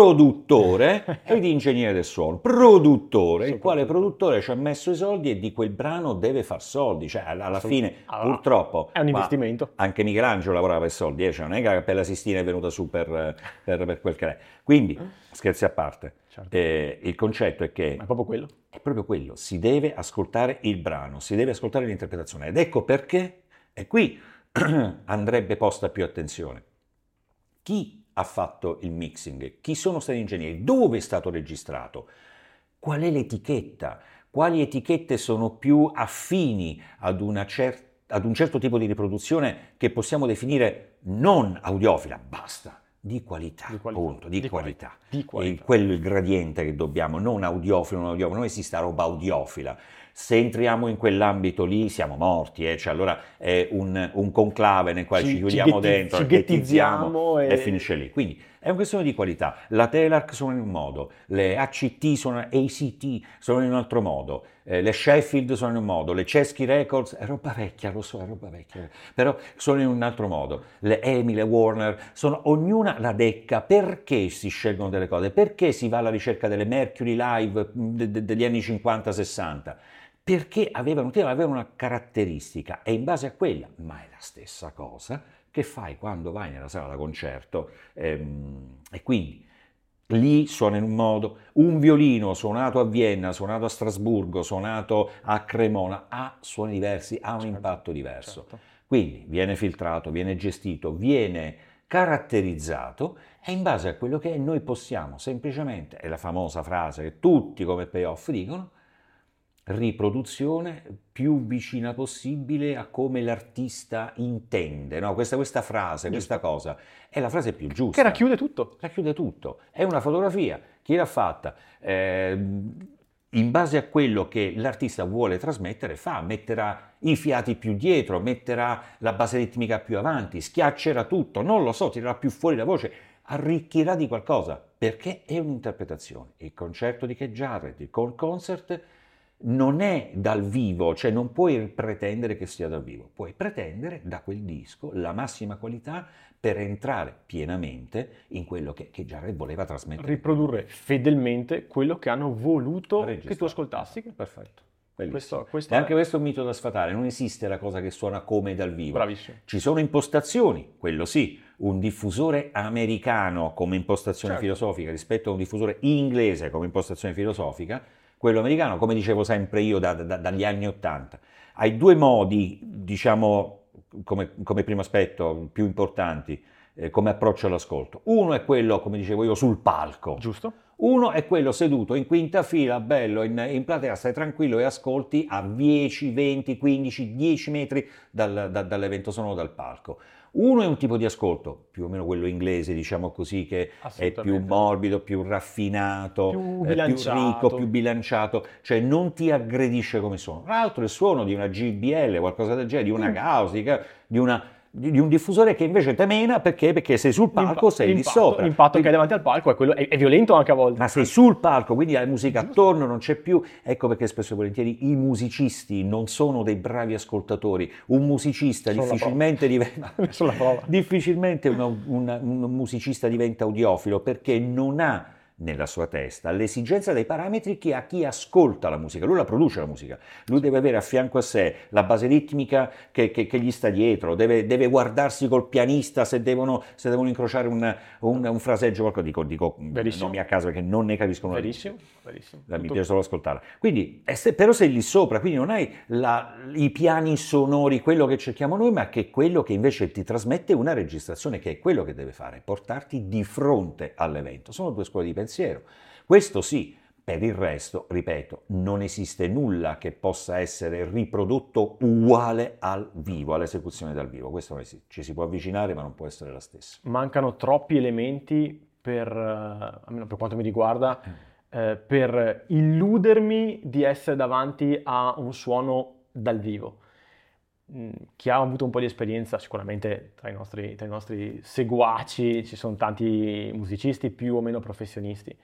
produttore ed ingegnere del suono. Produttore, il quale produttore ci ha messo i soldi e di quel brano deve far soldi, cioè alla fine allora, purtroppo... È un investimento. Anche Michelangelo lavorava per soldi, eh? Cioè non è che la Cappella Sistina è venuta su per, per, per quel che è. Quindi, scherzi a parte, certo. eh, il concetto è che... Ma è proprio quello. È proprio quello, si deve ascoltare il brano, si deve ascoltare l'interpretazione ed ecco perché, e qui andrebbe posta più attenzione. Chi ha fatto il mixing? Chi sono stati gli ingegneri? Dove è stato registrato? Qual è l'etichetta? Quali etichette sono più affini ad una certa ad un certo tipo di riproduzione che possiamo definire non audiofila, basta, di qualità, di qualità, punto, di, di qualità. qualità. Di qualità. E quello è il gradiente che dobbiamo, non audiofilo, non audiofilo, non esiste roba audiofila. Se entriamo in quell'ambito lì siamo morti, eh? Cioè allora è un, un conclave nel quale ci, ci chiudiamo ghetti, dentro, ci ghettizziamo e... e finisce lì. Quindi è una questione di qualità. La Telarc suona in un modo, le A C T suonano, A C T suonano in un altro modo, eh, le Sheffield suonano in un modo, le Chesky Records, è roba vecchia, lo so, è roba vecchia, però suonano in un altro modo, le Emi, le Warner, sono ognuna la Decca. Perché si scelgono delle cose? Perché si va alla ricerca delle Mercury Live de- de- degli anni cinquanta sessanta? Perché avevano, avevano una caratteristica e in base a quella, ma è la stessa cosa che fai quando vai nella sala da concerto ehm, e quindi lì suona in un modo, un violino suonato a Vienna, suonato a Strasburgo, suonato a Cremona, ha suoni diversi, ha un certo, impatto diverso. Certo. Quindi viene filtrato, viene gestito, viene caratterizzato e in base a quello che è noi possiamo semplicemente, è la famosa frase che tutti come payoff dicono, riproduzione più vicina possibile a come l'artista intende, no? Questa, questa frase, questa cosa è la frase più giusta. Che racchiude tutto. Racchiude tutto. È una fotografia. Chi l'ha fatta? Eh, in base a quello che l'artista vuole trasmettere, fa, metterà i fiati più dietro, metterà la base ritmica più avanti, schiaccerà tutto, non lo so, tirerà più fuori la voce, arricchirà di qualcosa, perché è un'interpretazione. Il concerto di Keith Jarrett, il concert, non è dal vivo, cioè non puoi pretendere che sia dal vivo, puoi pretendere da quel disco la massima qualità per entrare pienamente in quello che, che Jarrett voleva trasmettere. Riprodurre fedelmente quello che hanno voluto che tu ascoltassi. Perfetto. Questo, questo e anche è... questo è un mito da sfatare, non esiste la cosa che suona come dal vivo. Bravissimo. Ci sono impostazioni, quello sì, un diffusore americano come impostazione certo. filosofica rispetto a un diffusore inglese come impostazione filosofica, quello americano, come dicevo sempre io da, da, dagli anni Ottanta, hai due modi, diciamo, come, come primo aspetto più importanti, eh, come approccio all'ascolto. Uno è quello, come dicevo io, sul palco. Giusto. Uno è quello seduto in quinta fila, bello, in, in platea, stai tranquillo e ascolti a dieci, venti, quindici, dieci metri dal, da, dall'evento sonoro, dal palco. Uno è un tipo di ascolto, più o meno quello inglese, diciamo così, che è più morbido, più raffinato, più, eh, più ricco, più bilanciato, cioè non ti aggredisce come suono. Tra l'altro il suono di una G B L, qualcosa del genere, di una Gaussica, di una... di un diffusore che invece te mena perché? Perché sei sul palco, sei lì sopra. L'impatto quindi, che hai davanti al palco è, quello, è, è violento anche a volte. Ma sei sul palco, quindi la musica attorno, non c'è più. Ecco perché spesso e volentieri i musicisti non sono dei bravi ascoltatori. Un musicista sono difficilmente diventa... difficilmente una, una, un musicista diventa audiofilo perché non ha nella sua testa l'esigenza dei parametri che ha chi ascolta la musica. Lui la produce la musica, lui deve avere a fianco a sé la base ritmica che, che, che gli sta dietro, deve, deve guardarsi col pianista se devono, se devono incrociare un, un, un fraseggio, qualcosa, dico, dico nomi a caso perché non ne capisco nulla. Verissimo, verissimo. Mi piace solo ascoltarla. Quindi, però sei lì sopra, quindi non hai la, i piani sonori, quello che cerchiamo noi, ma che è quello che invece ti trasmette una registrazione, che è quello che deve fare, portarti di fronte all'evento. Sono due scuole di pensiero. Questo sì, per il resto, ripeto, non esiste nulla che possa essere riprodotto uguale al vivo, all'esecuzione dal vivo. Questo non esiste. Ci si può avvicinare, ma non può essere la stessa. Mancano troppi elementi per, almeno per quanto mi riguarda, eh, per illudermi di essere davanti a un suono dal vivo. Chi ha avuto un po' di esperienza, sicuramente tra i nostri, tra i nostri seguaci ci sono tanti musicisti più o meno professionisti,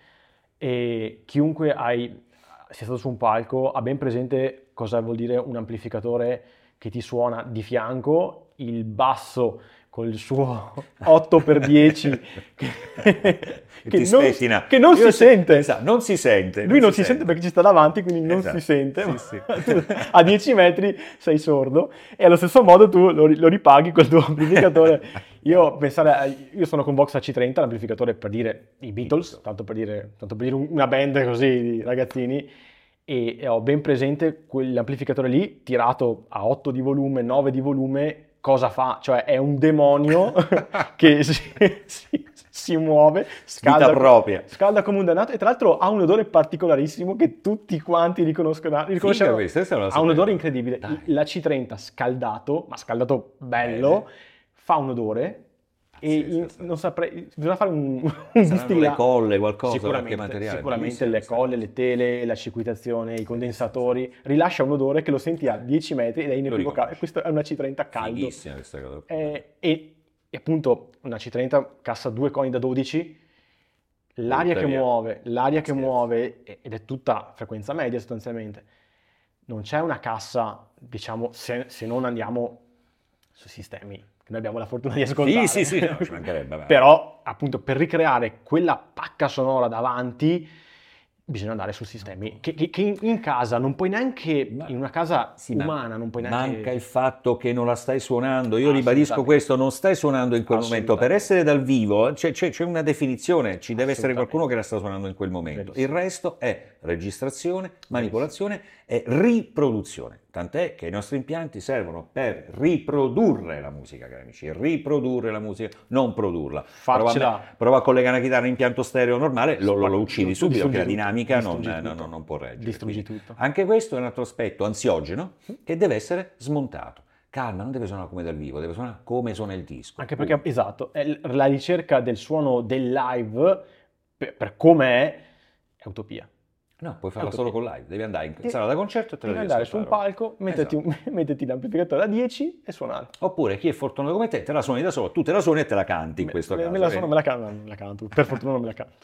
e chiunque hai, sia stato su un palco ha ben presente cosa vuol dire un amplificatore che ti suona di fianco, il basso col suo otto per dieci che, che, non, che non si sente. Esatto, non si sente. Lui non, non si, si sente. sente perché ci sta davanti, quindi non esatto. si sente. Sì, sì. A dieci metri sei sordo e allo stesso modo tu lo, lo ripaghi col tuo amplificatore. Io, pensare, io sono con Vox A C trenta, l'amplificatore per dire i Beatles, tanto per dire, tanto per dire una band così di ragazzini, e, e ho ben presente quell'amplificatore lì tirato a otto di volume, nove di volume, cosa fa? Cioè è un demonio che si, si, si muove, scalda, propria. scalda come un dannato, e tra l'altro ha un odore particolarissimo che tutti quanti riconoscono. riconoscono ha un odore incredibile. Dai. La C trenta scaldato, ma scaldato bello, Bene. fa un odore e sì, in, sì, non saprei, bisogna fare un, un distillato. Le colle, qualcosa, sicuramente, materiale. Sicuramente le colle, le tele, la circuitazione, i condensatori, rilascia un odore che lo senti a dieci metri ed è inequivocabile. Questo è una C trenta caldo. Fighissima questa cosa. Eh, e, e appunto una C trenta cassa due coni da dodici, l'aria che muove, l'aria che muove, ed è tutta frequenza media sostanzialmente. Non c'è una cassa, diciamo, se, se non andiamo su sistemi che noi abbiamo la fortuna di ascoltare. Sì, sì, sì, no, ci mancherebbe. Vabbè. Però, appunto, per ricreare quella pacca sonora davanti, bisogna andare su sistemi che, che, che in, in casa non puoi neanche, ma, in una casa sì, umana non puoi neanche... Manca il fatto che non la stai suonando, io ribadisco questo, non stai suonando in quel momento, per essere dal vivo c'è, c'è, c'è una definizione, ci deve essere qualcuno che la sta suonando in quel momento, il resto è registrazione, manipolazione e riproduzione, tant'è che i nostri impianti servono per riprodurre la musica, cari amici, riprodurre la musica, non produrla. Prova, prova a collegare una chitarra in impianto stereo normale, lo, lo, lo uccidi subito, perché la dinamica non, non, non può reggere. Distruggi tutto. Anche questo è un altro aspetto ansiogeno che deve essere smontato. Calma, non deve suonare come dal vivo, deve suonare come suona il disco. Anche perché, uh. esatto, la ricerca del suono del live, per, per come è, è utopia. No, puoi farla solo con live, devi andare in sala da concerto e te la devi andare su un palco, metterti, esatto. mettiti l'amplificatore a dieci e suonare. Oppure chi è fortunato come te, te la suoni da solo, tu te la suoni e te la canti in me, questo me, caso. Me la suono, me la canto, me la canto, per fortuna non me la canto.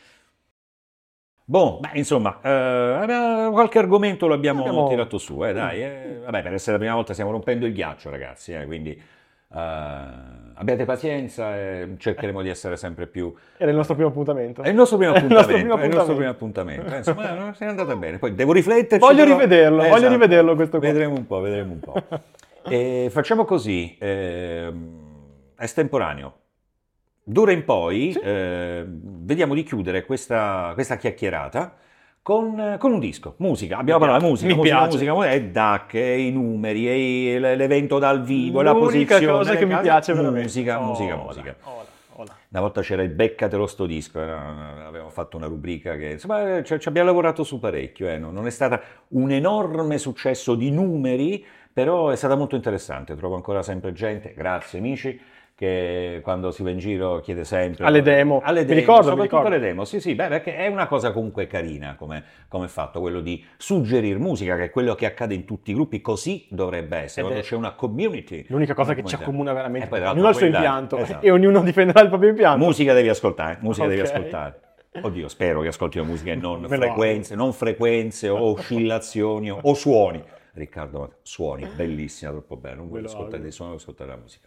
Boh, beh, insomma, eh, qualche argomento lo abbiamo, abbiamo... tirato su, eh, dai. Eh. Vabbè, per essere la prima volta stiamo rompendo il ghiaccio, ragazzi, eh, quindi Uh, abbiate pazienza e cercheremo di essere sempre più... Era il nostro primo appuntamento. È il nostro primo È il nostro appuntamento. primo È il nostro primo appuntamento. Eh, Insomma, non è andata bene. Poi devo rifletterci. Voglio però... rivederlo, esatto. voglio rivederlo questo qua. Vedremo un po', vedremo un po'. E facciamo così, eh, estemporaneo. D'ora in poi Sì. eh, vediamo di chiudere questa, questa chiacchierata con, con un disco, musica. Abbiamo Mi parlato di piace, musica, mi musica, piace. musica, è D A C, è i numeri, è l'evento dal vivo, è la L'unica posizione. cosa che le mi case. piace veramente. Musica, Ola, musica, musica. ola, ola. Una volta c'era il beccatelo sto disco, era- avevamo fatto una rubrica che insomma ci ci abbiamo lavorato su parecchio, eh, no? Non è stata un enorme successo di numeri, però è stata molto interessante, trovo ancora sempre gente, grazie amici, che quando si va in giro chiede sempre... Alle demo. Alle Mi demo, ricordo, mi soprattutto ricordo. alle demo, sì sì, beh, perché è una cosa comunque carina come, come fatto, quello di suggerire musica, che è quello che accade in tutti i gruppi, così dovrebbe essere, Ed quando è c'è una community. L'unica cosa una che ci comunità. accomuna E veramente, poi, tra ognuno ha il suo l'altro, quella- impianto esatto. e ognuno difenderà il proprio impianto. Musica devi ascoltare, musica devi Ok. ascoltare. Oddio, spero che ascoltino musica e non Me lo frequenze, non frequenze o oscillazioni o, o suoni. Riccardo, suoni, bellissima, troppo bello. Non voglio Me lo ascoltare auguro. dei suoni, voglio ascoltare la musica.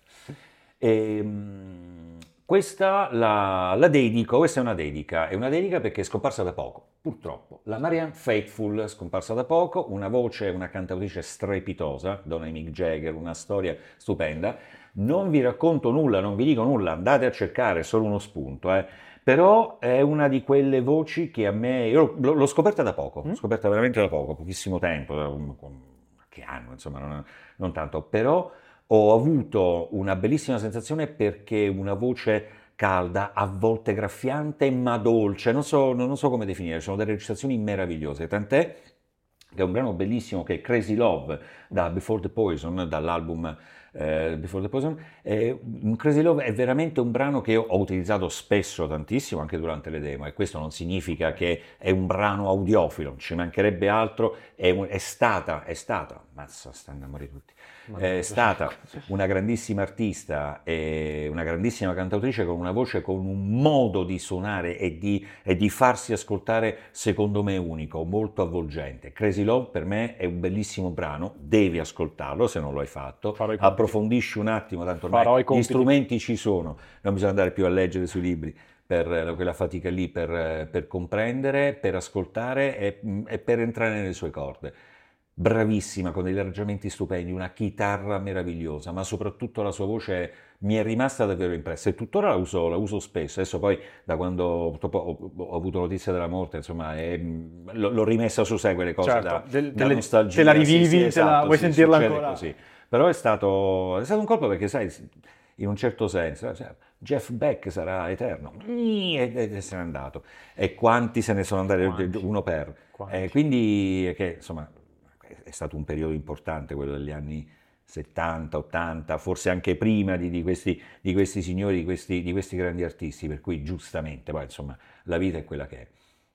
Ehm, questa la, la dedico, questa è una dedica, è una dedica perché è scomparsa da poco, purtroppo. La Marianne Faithfull è scomparsa da poco, una voce, una cantautrice strepitosa, donna di Mick Jagger, una storia stupenda. Non vi racconto nulla, non vi dico nulla, andate a cercare, è solo uno spunto, eh. Però è una di quelle voci che a me, io l'ho, l'ho scoperta da poco, l'ho scoperta veramente da poco, pochissimo tempo, da un- qualche anno, insomma, non, non tanto, però ho avuto una bellissima sensazione perché una voce calda, a volte graffiante ma dolce, non so, non so come definire, sono delle registrazioni meravigliose, tant'è che è un brano bellissimo che è Crazy Love da Before the Poison, dall'album eh, Before the Poison. Eh, Crazy Love è veramente un brano che io ho utilizzato spesso, tantissimo, anche durante le demo, e questo non significa che è un brano audiofilo, ci mancherebbe altro, è, un- è stata, è stata, mazza, stanno a morire tutti, è stata una grandissima artista e una grandissima cantautrice con una voce, con un modo di suonare e di, e di farsi ascoltare secondo me unico, molto avvolgente. Crazy Love per me è un bellissimo brano, devi ascoltarlo se non lo hai fatto, Farò i compiti. approfondisci un attimo, tanto Farò ormai i gli compiti. strumenti ci sono, non bisogna andare più a leggere sui libri per eh, quella fatica lì, per, eh, per comprendere, per ascoltare e, e per entrare nelle sue corde. Bravissima, con degli arrangiamenti stupendi, una chitarra meravigliosa, ma soprattutto la sua voce mi è rimasta davvero impressa e tuttora la uso, la uso spesso. Adesso poi, da quando purtroppo ho, ho avuto notizia della morte, insomma, è- l'ho, l'ho rimessa su sé quelle cose Certo, da, del- da delle- nostalgia. te la Sì, rivivi, sì, te la- esatto, vuoi sì, sentirla succede ancora? così. Però è stato, è stato un colpo perché, sai, in un certo senso, cioè, Jeff Beck sarà eterno, e, e se n'è andato. E quanti se ne sono andati, Quanti? uno per. Quanti? Eh, quindi, che, insomma, è stato un periodo importante quello degli anni settanta, ottanta, forse anche prima di, di questi, di questi signori, di questi, di questi grandi artisti, per cui giustamente, poi insomma, la vita è quella che è.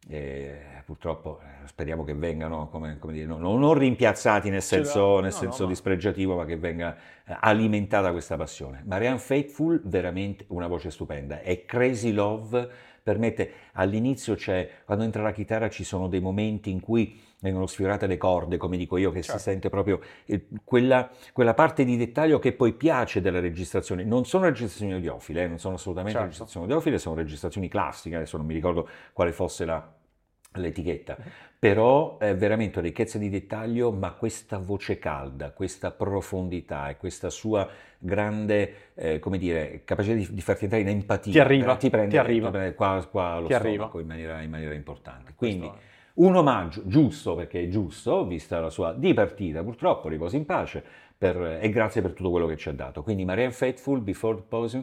E purtroppo eh, speriamo che vengano, come, come dire, non, non rimpiazzati nel senso, no, nel no, senso ma- dispregiativo, ma che venga eh, alimentata questa passione. Marianne Faithfull, veramente una voce stupenda. E Crazy Love permette, all'inizio c'è, quando entra la chitarra ci sono dei momenti in cui vengono sfiorate le corde, come dico io, che Certo. si sente proprio eh, quella, quella parte di dettaglio che poi piace della registrazione. Non sono registrazioni audiofile, eh, non sono assolutamente Certo. registrazioni audiofile, sono registrazioni classiche, adesso non mi ricordo quale fosse la, l'etichetta, però è veramente una ricchezza di dettaglio, ma questa voce calda, questa profondità e questa sua grande, eh, come dire, capacità di, di farti entrare in empatia, Ti arriva, eh, ti prende, ti arriva. ti prende qua, qua lo Ti stomaco arriva. in maniera, in maniera importante. Quindi Questo è- un omaggio giusto, perché è giusto, vista la sua dipartita, purtroppo, riposi in pace, per- e grazie per tutto quello che ci ha dato. Quindi Marianne Faithfull, Before the Poison,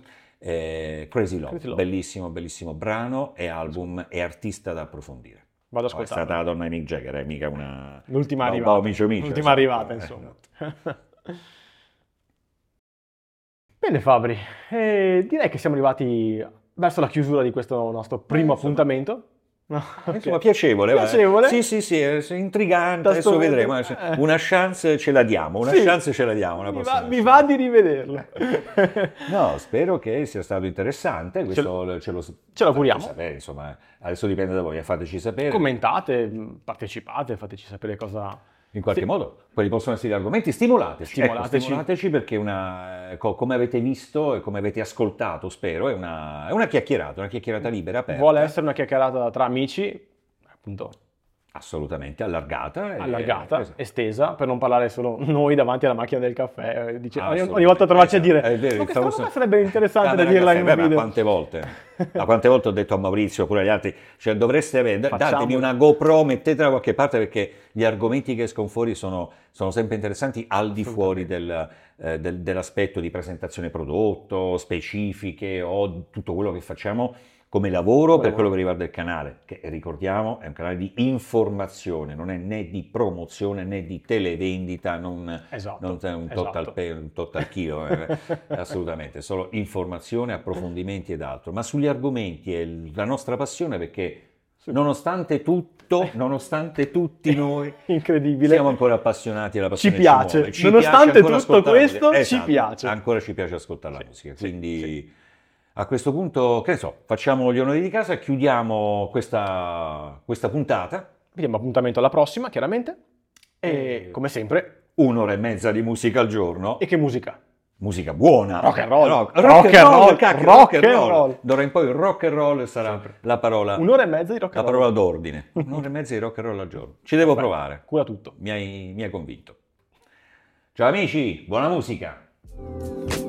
eh, Crazy Love, Crazy Love. bellissimo, bellissimo brano e album e artista da approfondire. Vado ad No, è ascoltarlo. stata la donna di Mick Jagger, è mica una... L'ultima Boh, arrivata. boh, micio, micio, L'ultima esatto. arrivata, Eh, insomma. no. Bene Fabri, eh, direi che siamo arrivati verso la chiusura di questo nostro primo insomma. appuntamento. No, Insomma, ok. piacevole, va. Piacevole. Sì, sì, sì, è intrigante, adesso Tasto- vedremo. eh. Una chance ce la diamo, una Sì. chance ce la diamo. la Mi prossima va, mi volta. va di rivederlo. No, spero che sia stato interessante, questo ce lo, ce lo auguriamo. fateci sapere, insomma, adesso dipende da voi, fateci sapere. Commentate, partecipate, fateci sapere cosa... in qualche Sì. modo, quelli possono essere gli argomenti, stimolateci, Stimolateci. Ecco, stimolateci perché una, co- come avete visto e come avete ascoltato, spero, è una, è una chiacchierata, una chiacchierata libera, aperta. Vuole essere una chiacchierata tra amici, appunto, Assolutamente, allargata. e- allargata, esatto. estesa, per non parlare solo noi davanti alla macchina del caffè. eh, Dice, ogni, ogni Assolutamente, volta trovarci a dire, esatto, è vero, ma il questa famoso- roba sarebbe interessante da Camera dirla caffè. in Beh, un ma video. quante volte? Ma quante volte ho detto a Maurizio, pure agli altri, cioè dovreste avere, da- Facciamo. datemi una GoPro, mettetela da qualche parte perché gli argomenti che escono fuori sono, sono sempre interessanti al di fuori del, eh, del- dell'aspetto di presentazione prodotto, specifiche o tutto quello che facciamo come lavoro Come per quello lavoro. che riguarda il canale, che ricordiamo è un canale di informazione, non è né di promozione né di televendita, non, Esatto, non è un tot esatto. al, pe- un tot al chilo, eh, assolutamente, solo informazione, approfondimenti ed altro. Ma sugli argomenti è il- la nostra passione perché nonostante tutto, nonostante tutti noi Incredibile. siamo ancora appassionati alla passione Ci che piace. muove. Ci Nonostante piace ancora tutto ascoltare la questo, musica. ci Esatto, piace. ancora ci piace ascoltare la musica, Sì, quindi sì. a questo punto, che ne so, facciamo gli onori di casa e chiudiamo questa, questa puntata. Vi diamo appuntamento alla prossima, chiaramente. E E- come sempre, Un'ora e mezza di musica al giorno. e che musica? Musica buona. Rock and roll. Rock, Rock rock and and roll, roll, cacchio, rock rock and and roll. roll. D'ora in poi il rock and roll sarà Sempre. la parola, Un'ora e mezza di rock la and roll. parola d'ordine. Un'ora e mezza di rock and roll al giorno. Ci devo Beh, provare. Cura tutto. Mi hai, mi hai convinto. Ciao amici, buona musica.